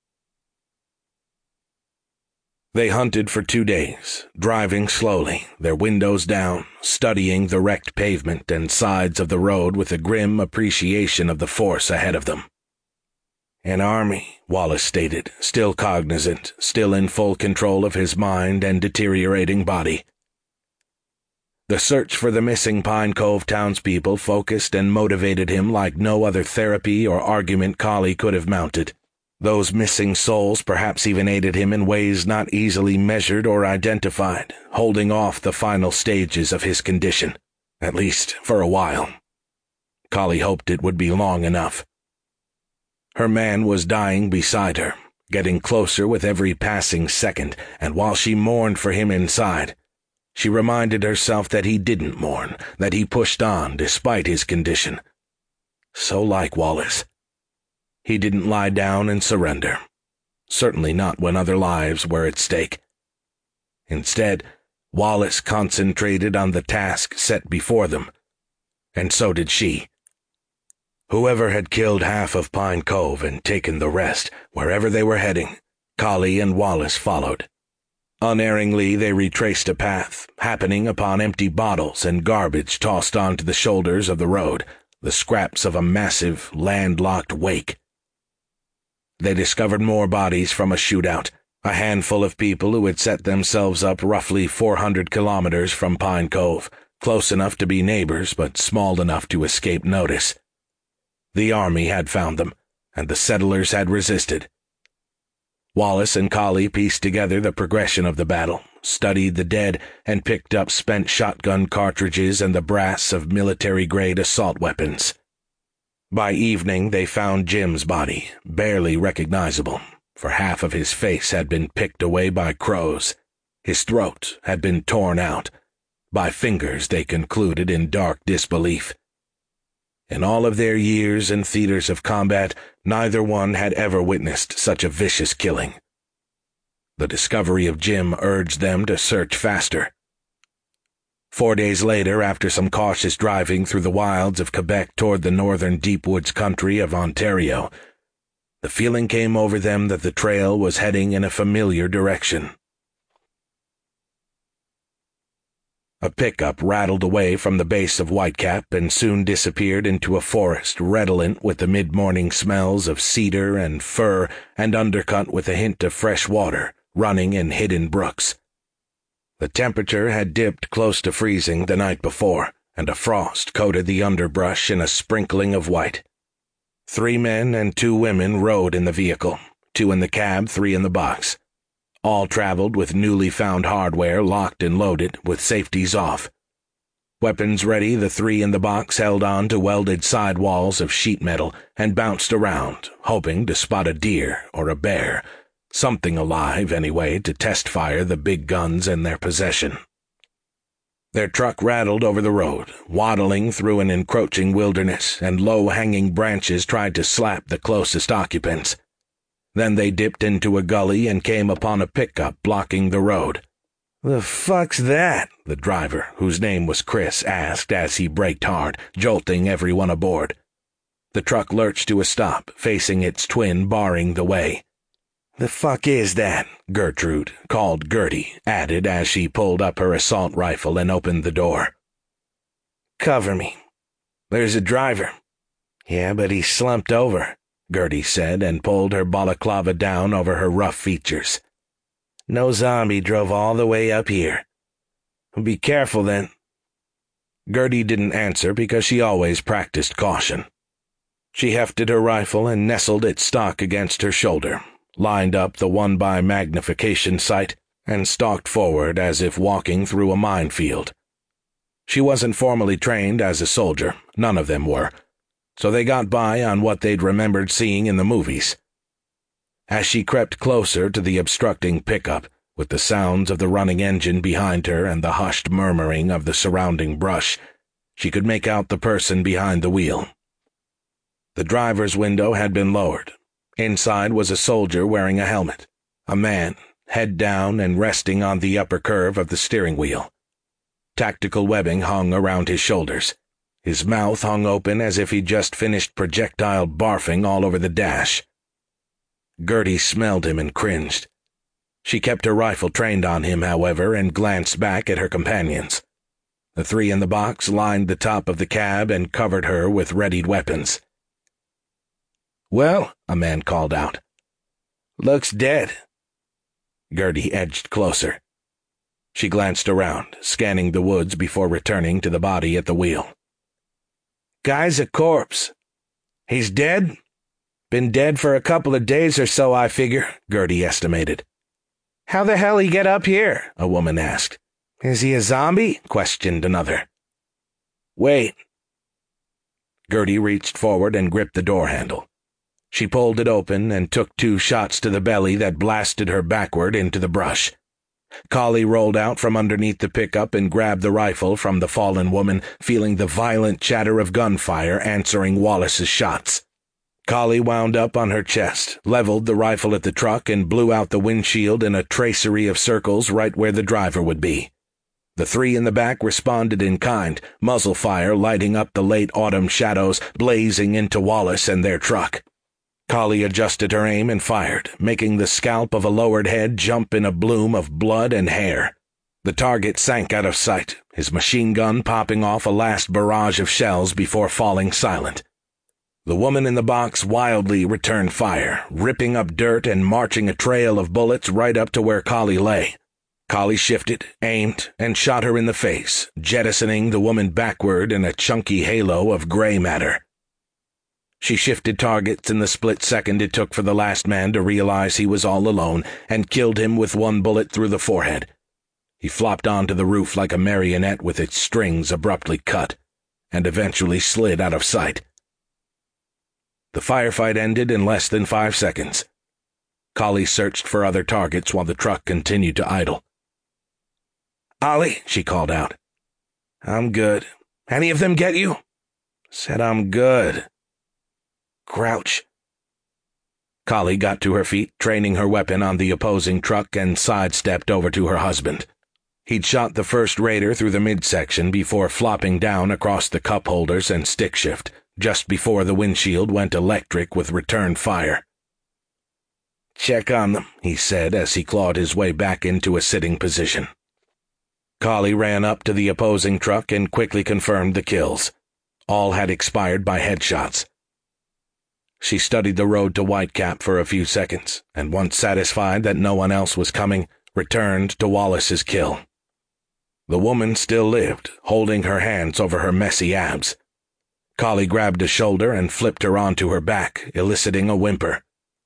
They hunted for two days, driving slowly, their windows down, studying the wrecked pavement and sides of the road with a grim appreciation of the force ahead of them. An army, Wallace stated, still cognizant, still in full control of his mind and deteriorating body. The search for the missing Pine Cove townspeople focused and motivated him like no other therapy or argument Collie could have mounted. Those missing souls perhaps even aided him in ways not easily measured or identified, holding off the final stages of his condition, at least for a while. Collie hoped it would be long enough. Her man was dying beside her, getting closer with every passing second, and while she mourned for him inside, she reminded herself that he didn't mourn, that he pushed on despite his condition. So like Wallace. He didn't lie down and surrender, certainly not when other lives were at stake. Instead, Wallace concentrated on the task set before them, and so did she. Whoever had killed half of Pine Cove and taken the rest, wherever they were heading, Collie and Wallace followed. Unerringly, they retraced a path, happening upon empty bottles and garbage tossed onto the shoulders of the road, the scraps of a massive, landlocked wake. They discovered more bodies from a shootout, a handful of people who had set themselves up roughly four hundred kilometers from Pine Cove, close enough to be neighbors but small enough to escape notice. The army had found them, and the settlers had resisted. Wallace and Collie pieced together the progression of the battle, studied the dead, and picked up spent shotgun cartridges and the brass of military-grade assault weapons. By evening, they found Jim's body, barely recognizable, for half of his face had been picked away by crows. His throat had been torn out. By fingers, they concluded in dark disbelief. In all of their years in theaters of combat, neither one had ever witnessed such a vicious killing. The discovery of Jim urged them to search faster. Four days later, after some cautious driving through the wilds of Quebec toward the northern deep woods country of Ontario, the feeling came over them that the trail was heading in a familiar direction. A pickup rattled away from the base of Whitecap and soon disappeared into a forest redolent with the mid-morning smells of cedar and fir and undercut with a hint of fresh water running in hidden brooks. The temperature had dipped close to freezing the night before, and a frost coated the underbrush in a sprinkling of white. Three men and two women rode in the vehicle, two in the cab, three in the box. All traveled with newly found hardware locked and loaded, with safeties off. Weapons ready, the three in the box held on to welded sidewalls of sheet metal and bounced around, hoping to spot a deer or a bear, something alive anyway, to test fire the big guns in their possession. Their truck rattled over the road, waddling through an encroaching wilderness, and low-hanging branches tried to slap the closest occupants. Then they dipped into a gully and came upon a pickup blocking the road. "The fuck's that?" the driver, whose name was Chris, asked as he braked hard, jolting everyone aboard. The truck lurched to a stop, facing its twin barring the way. "The fuck is that?" Gertrude, called Gertie, added as she pulled up her assault rifle and opened the door. "Cover me. There's a driver." "Yeah, but he slumped over," Gertie said, and pulled her balaclava down over her rough features. "No zombie drove all the way up here." "Be careful, then." Gertie didn't answer because she always practiced caution. She hefted her rifle and nestled its stock against her shoulder, lined up the one-by-magnification sight, and stalked forward as if walking through a minefield. She wasn't formally trained as a soldier, none of them were, so they got by on what they'd remembered seeing in the movies. As she crept closer to the obstructing pickup, with the sounds of the running engine behind her and the hushed murmuring of the surrounding brush, she could make out the person behind the wheel. The driver's window had been lowered. Inside was a soldier wearing a helmet, a man, head down and resting on the upper curve of the steering wheel. Tactical webbing hung around his shoulders. His mouth hung open as if he'd just finished projectile barfing all over the dash. Gertie smelled him and cringed. She kept her rifle trained on him, however, and glanced back at her companions. The three in the box lined the top of the cab and covered her with readied weapons. "Well," a man called out. "Looks dead." Gertie edged closer. She glanced around, scanning the woods before returning to the body at the wheel. "Guy's a corpse." "He's dead?" "Been dead for a couple of days or so, I figure," Gertie estimated. "How the hell he get up here?" a woman asked. "Is he a zombie?" questioned another. "Wait." Gertie reached forward and gripped the door handle. She pulled it open and took two shots to the belly that blasted her backward into the brush. Collie rolled out from underneath the pickup and grabbed the rifle from the fallen woman, feeling the violent chatter of gunfire answering Wallace's shots. Collie wound up on her chest, leveled the rifle at the truck, and blew out the windshield in a tracery of circles right where the driver would be. The three in the back responded in kind, muzzle fire lighting up the late autumn shadows, blazing into Wallace and their truck. Kali adjusted her aim and fired, making the scalp of a lowered head jump in a bloom of blood and hair. The target sank out of sight, his machine gun popping off a last barrage of shells before falling silent. The woman in the box wildly returned fire, ripping up dirt and marching a trail of bullets right up to where Kali lay. Kali shifted, aimed, and shot her in the face, jettisoning the woman backward in a chunky halo of gray matter. She shifted targets in the split second it took for the last man to realize he was all alone, and killed him with one bullet through the forehead. He flopped onto the roof like a marionette with its strings abruptly cut, and eventually slid out of sight. The firefight ended in less than five seconds. Kali searched for other targets while the truck continued to idle. "Ollie," she called out. "I'm good. Any of them get you?" "Said I'm good." "Grouch." Kali got to her feet, training her weapon on the opposing truck, and sidestepped over to her husband. He'd shot the first raider through the midsection before flopping down across the cup holders and stick shift, just before the windshield went electric with return fire. "Check on them," he said as he clawed his way back into a sitting position. Kali ran up to the opposing truck and quickly confirmed the kills. All had expired by headshots. She studied the road to Whitecap for a few seconds, and once satisfied that no one else was coming, returned to Wallace's kill. The woman still lived, holding her hands over her messy abs. Kali grabbed a shoulder and flipped her onto her back, eliciting a whimper.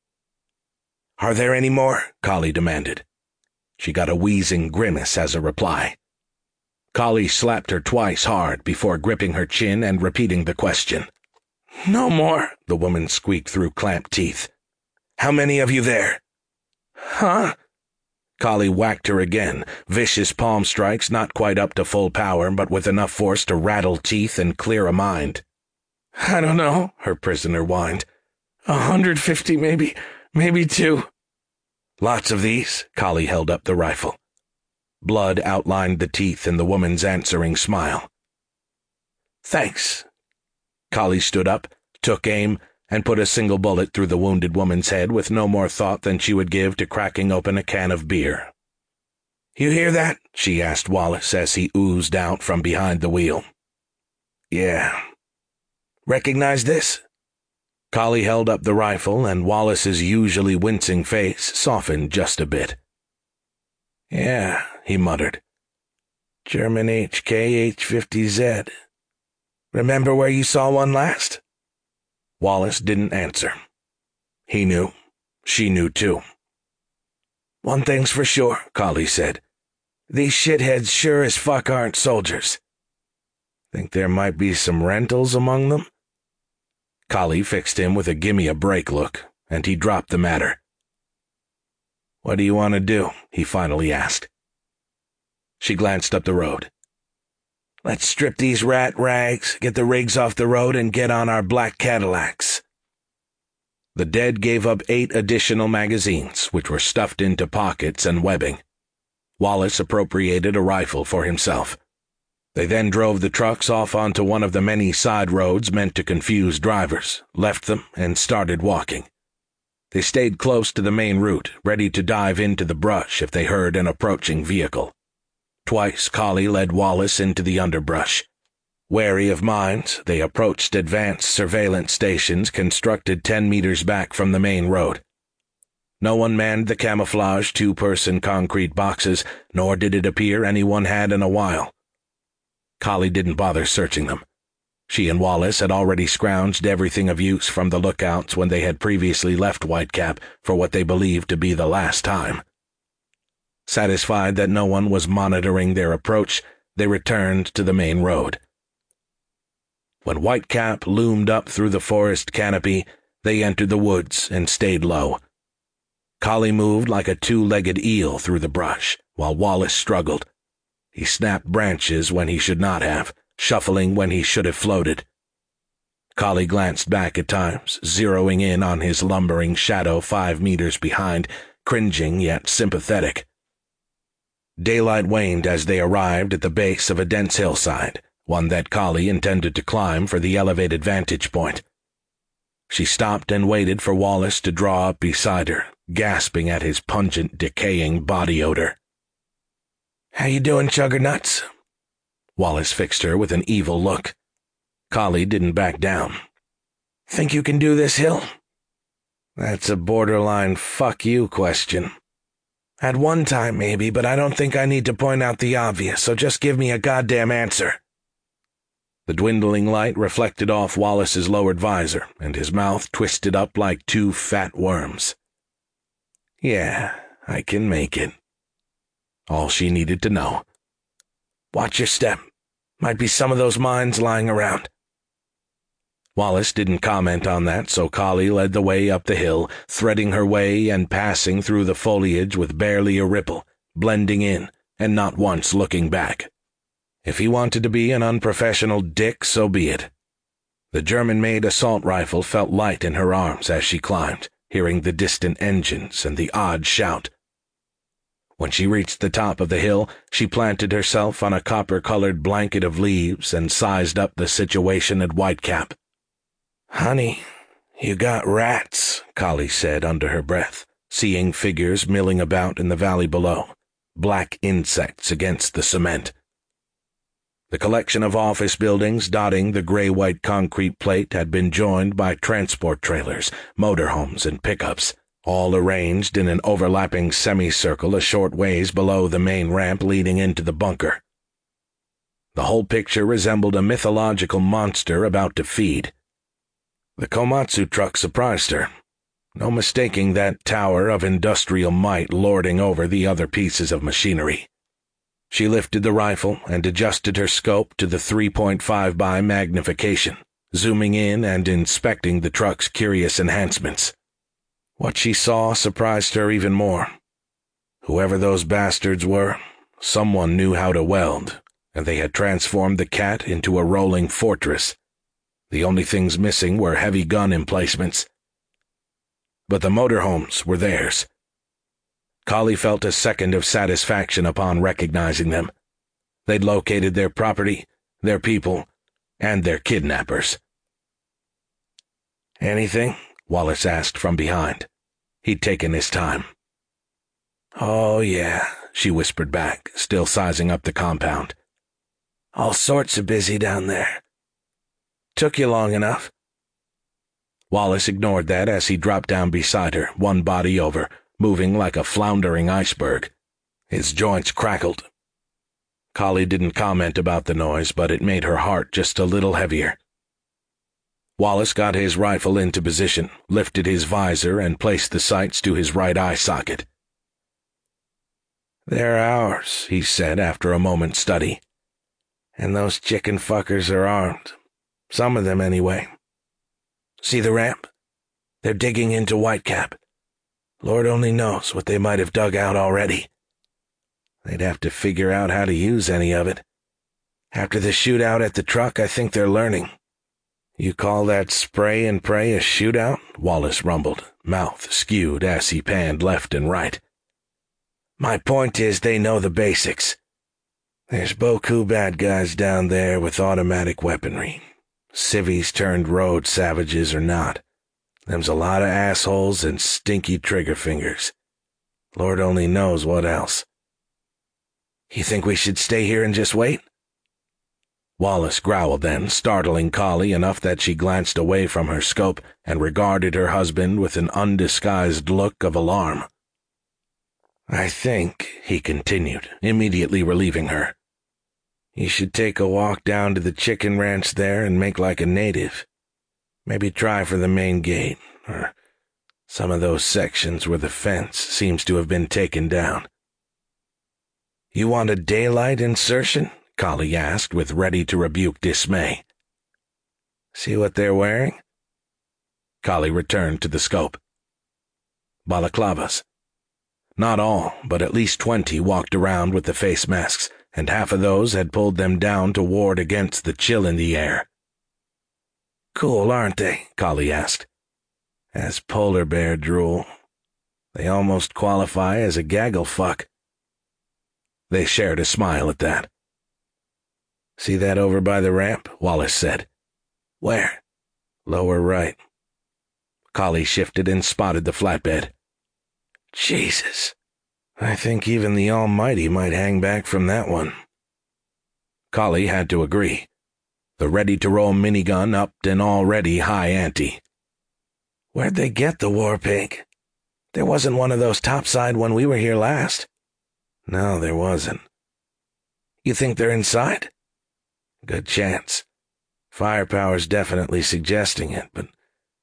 "Are there any more?" Kali demanded. She got a wheezing grimace as a reply. Kali slapped her twice hard before gripping her chin and repeating the question. "No more," the woman squeaked through clamped teeth. "How many of you there?" "Huh?" Kali whacked her again, vicious palm strikes not quite up to full power but with enough force to rattle teeth and clear a mind. "I don't know," her prisoner whined. "A hundred fifty, maybe, maybe two." "Lots of these?" Kali held up the rifle. Blood outlined the teeth in the woman's answering smile. "Thanks." Kali stood up, took aim, and put a single bullet through the wounded woman's head with no more thought than she would give to cracking open a can of beer. "You hear that?" she asked Wallace as he oozed out from behind the wheel. "Yeah." "Recognize this?" Kali held up the rifle, and Wallace's usually wincing face softened just a bit. "Yeah," he muttered. "German H K H fifty Z. Remember where you saw one last?" Wallace didn't answer. He knew. She knew too. "One thing's for sure," Kali said. "These shitheads sure as fuck aren't soldiers." "Think there might be some rentals among them?" Kali fixed him with a gimme-a-break look, and he dropped the matter. "What do you want to do?" he finally asked. She glanced up the road. "Let's strip these rat rags, get the rigs off the road, and get on our black Cadillacs." The dead gave up eight additional magazines, which were stuffed into pockets and webbing. Wallace appropriated a rifle for himself. They then drove the trucks off onto one of the many side roads meant to confuse drivers, left them, and started walking. They stayed close to the main route, ready to dive into the brush if they heard an approaching vehicle. Twice Kali led Wallace into the underbrush. Wary of mines, they approached advanced surveillance stations constructed ten meters back from the main road. No one manned the camouflage two-person concrete boxes, nor did it appear anyone had in a while. Kali didn't bother searching them. She and Wallace had already scrounged everything of use from the lookouts when they had previously left Whitecap for what they believed to be the last time. Satisfied that no one was monitoring their approach, they returned to the main road. When Whitecap loomed up through the forest canopy, they entered the woods and stayed low. Kali moved like a two-legged eel through the brush, while Wallace struggled. He snapped branches when he should not have, shuffling when he should have floated. Kali glanced back at times, zeroing in on his lumbering shadow five meters behind, cringing yet sympathetic. Daylight waned as they arrived at the base of a dense hillside, one that Kali intended to climb for the elevated vantage point. She stopped and waited for Wallace to draw up beside her, gasping at his pungent, decaying body odor. "How you doing, Chuggernuts?" Wallace fixed her with an evil look. Kali didn't back down. "Think you can do this hill?" "That's a borderline fuck you question." "At one time, maybe, but I don't think I need to point out the obvious, so just give me a goddamn answer." The dwindling light reflected off Wallace's lowered visor, and his mouth twisted up like two fat worms. "Yeah, I can make it." All she needed to know. "Watch your step. Might be some of those mines lying around." Wallace didn't comment on that, so Kali led the way up the hill, threading her way and passing through the foliage with barely a ripple, blending in, and not once looking back. If he wanted to be an unprofessional dick, so be it. The German-made assault rifle felt light in her arms as she climbed, hearing the distant engines and the odd shout. When she reached the top of the hill, she planted herself on a copper-colored blanket of leaves and sized up the situation at Whitecap. "Honey, you got rats," Kali said under her breath, seeing figures milling about in the valley below, black insects against the cement. The collection of office buildings dotting the gray-white concrete plate had been joined by transport trailers, motorhomes, and pickups, all arranged in an overlapping semicircle a short ways below the main ramp leading into the bunker. The whole picture resembled a mythological monster about to feed. The Komatsu truck surprised her. No mistaking that tower of industrial might lording over the other pieces of machinery. She lifted the rifle and adjusted her scope to the three point five by magnification, zooming in and inspecting the truck's curious enhancements. What she saw surprised her even more. Whoever those bastards were, someone knew how to weld, and they had transformed the Cat into a rolling fortress. The only things missing were heavy gun emplacements. But the motorhomes were theirs. Kali felt a second of satisfaction upon recognizing them. They'd located their property, their people, and their kidnappers. "Anything?" Wallace asked from behind. He'd taken his time. "Oh, yeah," she whispered back, still sizing up the compound. "All sorts of busy down there. Took you long enough." Wallace ignored that as he dropped down beside her, one body over, moving like a floundering iceberg. His joints crackled. Kali didn't comment about the noise, but it made her heart just a little heavier. Wallace got his rifle into position, lifted his visor, and placed the sights to his right eye socket. "They're ours," he said after a moment's study. "And those chicken fuckers are armed. Some of them, anyway. See the ramp? They're digging into Whitecap. Lord only knows what they might have dug out already. They'd have to figure out how to use any of it. After the shootout at the truck, I think they're learning." "You call that spray and pray a shootout?" Wallace rumbled, mouth skewed as he panned left and right. "My point is they know the basics. There's beaucoup bad guys down there with automatic weaponry. Civvies turned road savages or not. Them's a lot of assholes and stinky trigger fingers. Lord only knows what else." "You think we should stay here and just wait?" Wallace growled then, startling Kali enough that she glanced away from her scope and regarded her husband with an undisguised look of alarm. "I think," he continued, immediately relieving her, "you should take a walk down to the chicken ranch there and make like a native. Maybe try for the main gate, or some of those sections where the fence seems to have been taken down." "You want a daylight insertion?" Kali asked with ready-to-rebuke dismay. "See what they're wearing?" Kali returned to the scope. Balaclavas. Not all, but at least twenty walked around with the face masks, and half of those had pulled them down to ward against the chill in the air. "Cool, aren't they?" Kali asked. "As polar bear drool. They almost qualify as a gaggle fuck." They shared a smile at that. "See that over by the ramp?" Wallace said. "Where?" "Lower right." Collie shifted and spotted the flatbed. "Jesus. I think even the Almighty might hang back from that one." Collie had to agree. The ready-to-roll minigun upped an already high ante. "Where'd they get the war pig? There wasn't one of those topside when we were here last." "No, there wasn't." "You think they're inside?" "Good chance. Firepower's definitely suggesting it, but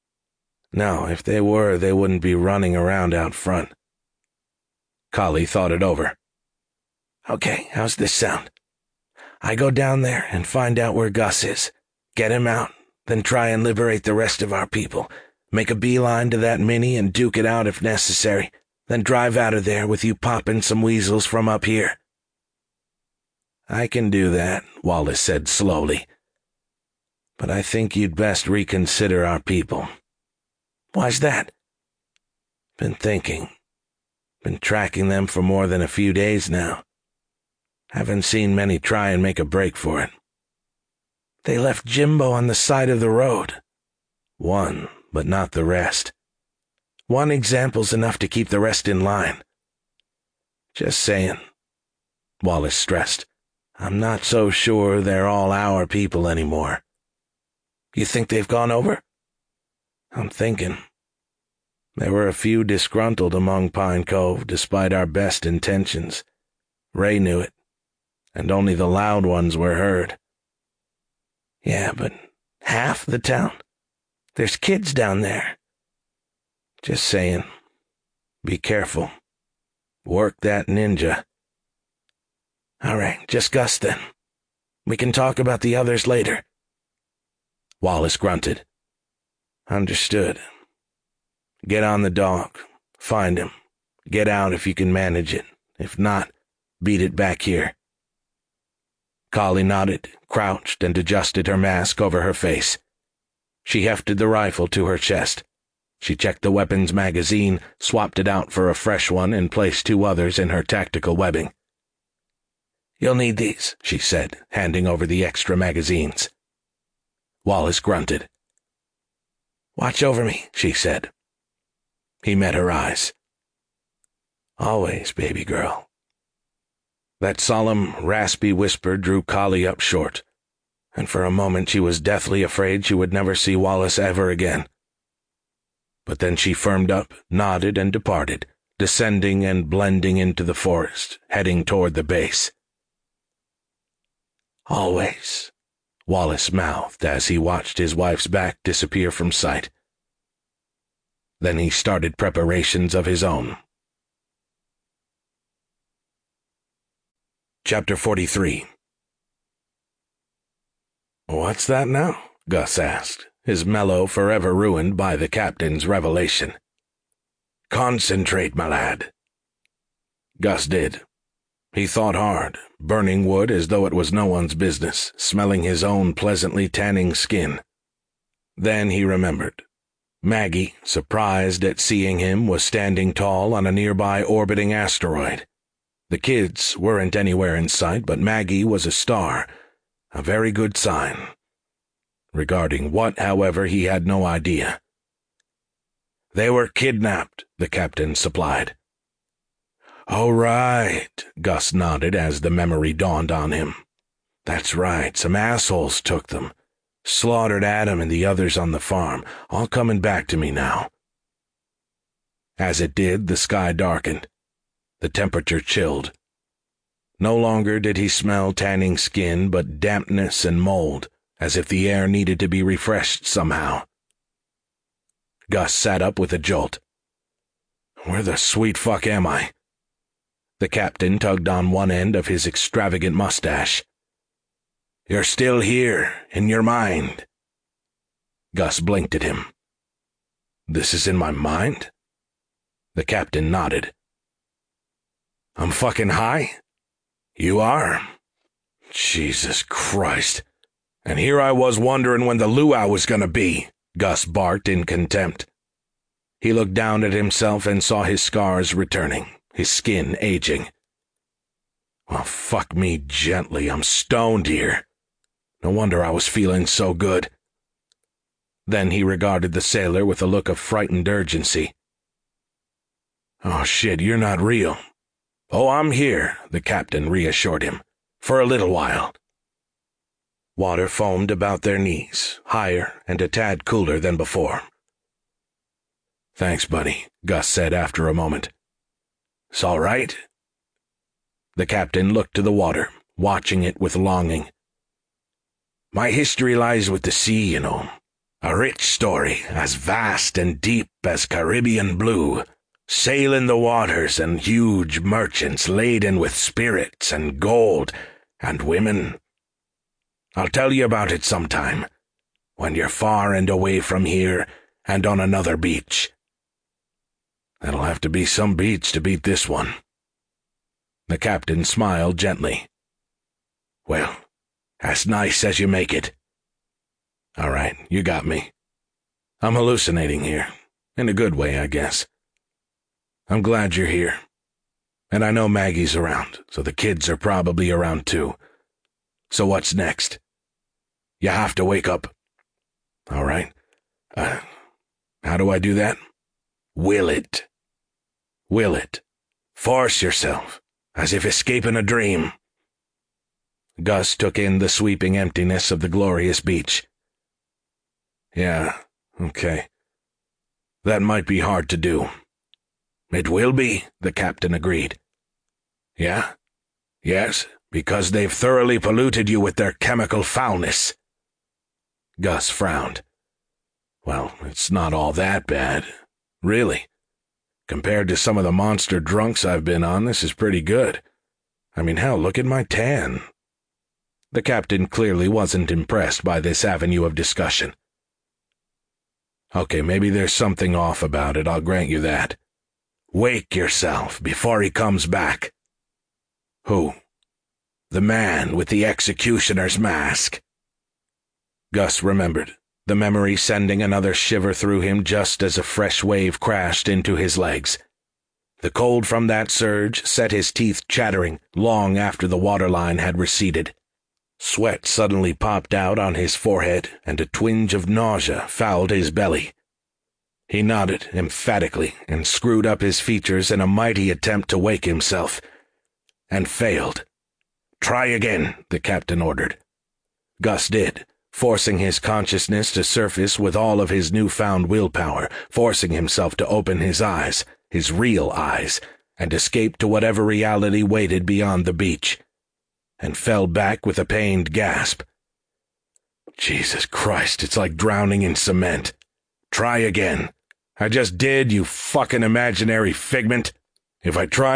no, if they were, they wouldn't be running around out front." Collie thought it over. "Okay, how's this sound? I go down there and find out where Gus is, get him out, then try and liberate the rest of our people, make a beeline to that mini and duke it out if necessary, then drive out of there with you popping some weasels from up here." "I can do that," Wallace said slowly. "But I think you'd best reconsider our people." "Why's that?" "Been thinking. Been tracking them for more than a few days now. Haven't seen many try and make a break for it." "They left Jimbo on the side of the road." "One, but not the rest." "One example's enough to keep the rest in line." "Just saying," Wallace stressed. "I'm not so sure they're all our people anymore." "You think they've gone over?" "I'm thinking. There were a few disgruntled among Pine Cove, despite our best intentions. Ray knew it, and only the loud ones were heard." "Yeah, but half the town? There's kids down there." "Just saying. Be careful. Work that ninja." "All right, just Gus then. We can talk about the others later." Wallace grunted. "Understood. Get on the dog. Find him. Get out if you can manage it. If not, beat it back here." Collie nodded, crouched, and adjusted her mask over her face. She hefted the rifle to her chest. She checked the weapon's magazine, swapped it out for a fresh one, and placed two others in her tactical webbing. "You'll need these," she said, handing over the extra magazines. Wallace grunted. "Watch over me," she said. He met her eyes. "Always, baby girl." That solemn, raspy whisper drew Collie up short, and for a moment she was deathly afraid she would never see Wallace ever again. But then she firmed up, nodded, and departed, descending and blending into the forest, heading toward the base. "Always," Wallace mouthed as he watched his wife's back disappear from sight. Then he started preparations of his own. Chapter forty-three. "What's that now?" Gus asked, his mellow forever ruined by the captain's revelation. "Concentrate, my lad." Gus did. He thought hard, burning wood as though it was no one's business, smelling his own pleasantly tanning skin. Then he remembered. Maggie, surprised at seeing him, was standing tall on a nearby orbiting asteroid. The kids weren't anywhere in sight, but Maggie was a star, a very good sign. Regarding what, however, he had no idea. "They were kidnapped," the captain supplied. "Oh, right," Gus nodded as the memory dawned on him. "That's right, some assholes took them. Slaughtered Adam and the others on the farm, all coming back to me now." As it did, the sky darkened. The temperature chilled. No longer did he smell tanning skin, but dampness and mold, as if the air needed to be refreshed somehow. Gus sat up with a jolt. "Where the sweet fuck am I?" The captain tugged on one end of his extravagant mustache. "You're still here, in your mind." Gus blinked at him. "This is in my mind?" The captain nodded. "I'm fucking high?" "You are." "Jesus Christ. And here I was wondering when the luau was gonna be," Gus barked in contempt. He looked down at himself and saw his scars returning, his skin aging. Well, fuck me gently. I'm stoned here. No wonder I was feeling so good. Then he regarded the sailor with a look of frightened urgency. Oh shit, you're not real. Oh, I'm here, the captain reassured him. For a little while. Water foamed about their knees, higher and a tad cooler than before. Thanks, buddy, Gus said after a moment. It's all right? The captain looked to the water, watching it with longing. My history lies with the sea, you know. A rich story, as vast and deep as Caribbean blue, sailing the waters and huge merchants laden with spirits and gold and women. I'll tell you about it sometime, when you're far and away from here and on another beach. That'll have to be some beach to beat this one. The captain smiled gently. Well, as nice as you make it. All right, you got me. I'm hallucinating here, in a good way, I guess. I'm glad you're here. And I know Maggie's around, so the kids are probably around too. So what's next? You have to wake up. All right. Uh, how do I do that? Will it. Will it. Force yourself, as if escaping a dream. Gus took in the sweeping emptiness of the glorious beach. Yeah, okay. That might be hard to do. It will be, the captain agreed. Yeah? Yes, because they've thoroughly polluted you with their chemical foulness. Gus frowned. Well, it's not all that bad. Really. Compared to some of the monster drunks I've been on, this is pretty good. I mean, hell, look at my tan. The captain clearly wasn't impressed by this avenue of discussion. Okay, maybe there's something off about it, I'll grant you that. Wake yourself before he comes back. Who? The man with the executioner's mask. Gus remembered, the memory sending another shiver through him just as a fresh wave crashed into his legs. The cold from that surge set his teeth chattering long after the waterline had receded. Sweat suddenly popped out on his forehead, and a twinge of nausea fouled his belly. He nodded emphatically and screwed up his features in a mighty attempt to wake himself, and failed. Try again, the captain ordered. Gus did, forcing his consciousness to surface with all of his newfound willpower, forcing himself to open his eyes, his real eyes, and escape to whatever reality waited beyond the beach, and fell back with a pained gasp. Jesus Christ, it's like drowning in cement. Try again. I just did, you fucking imaginary figment. If I try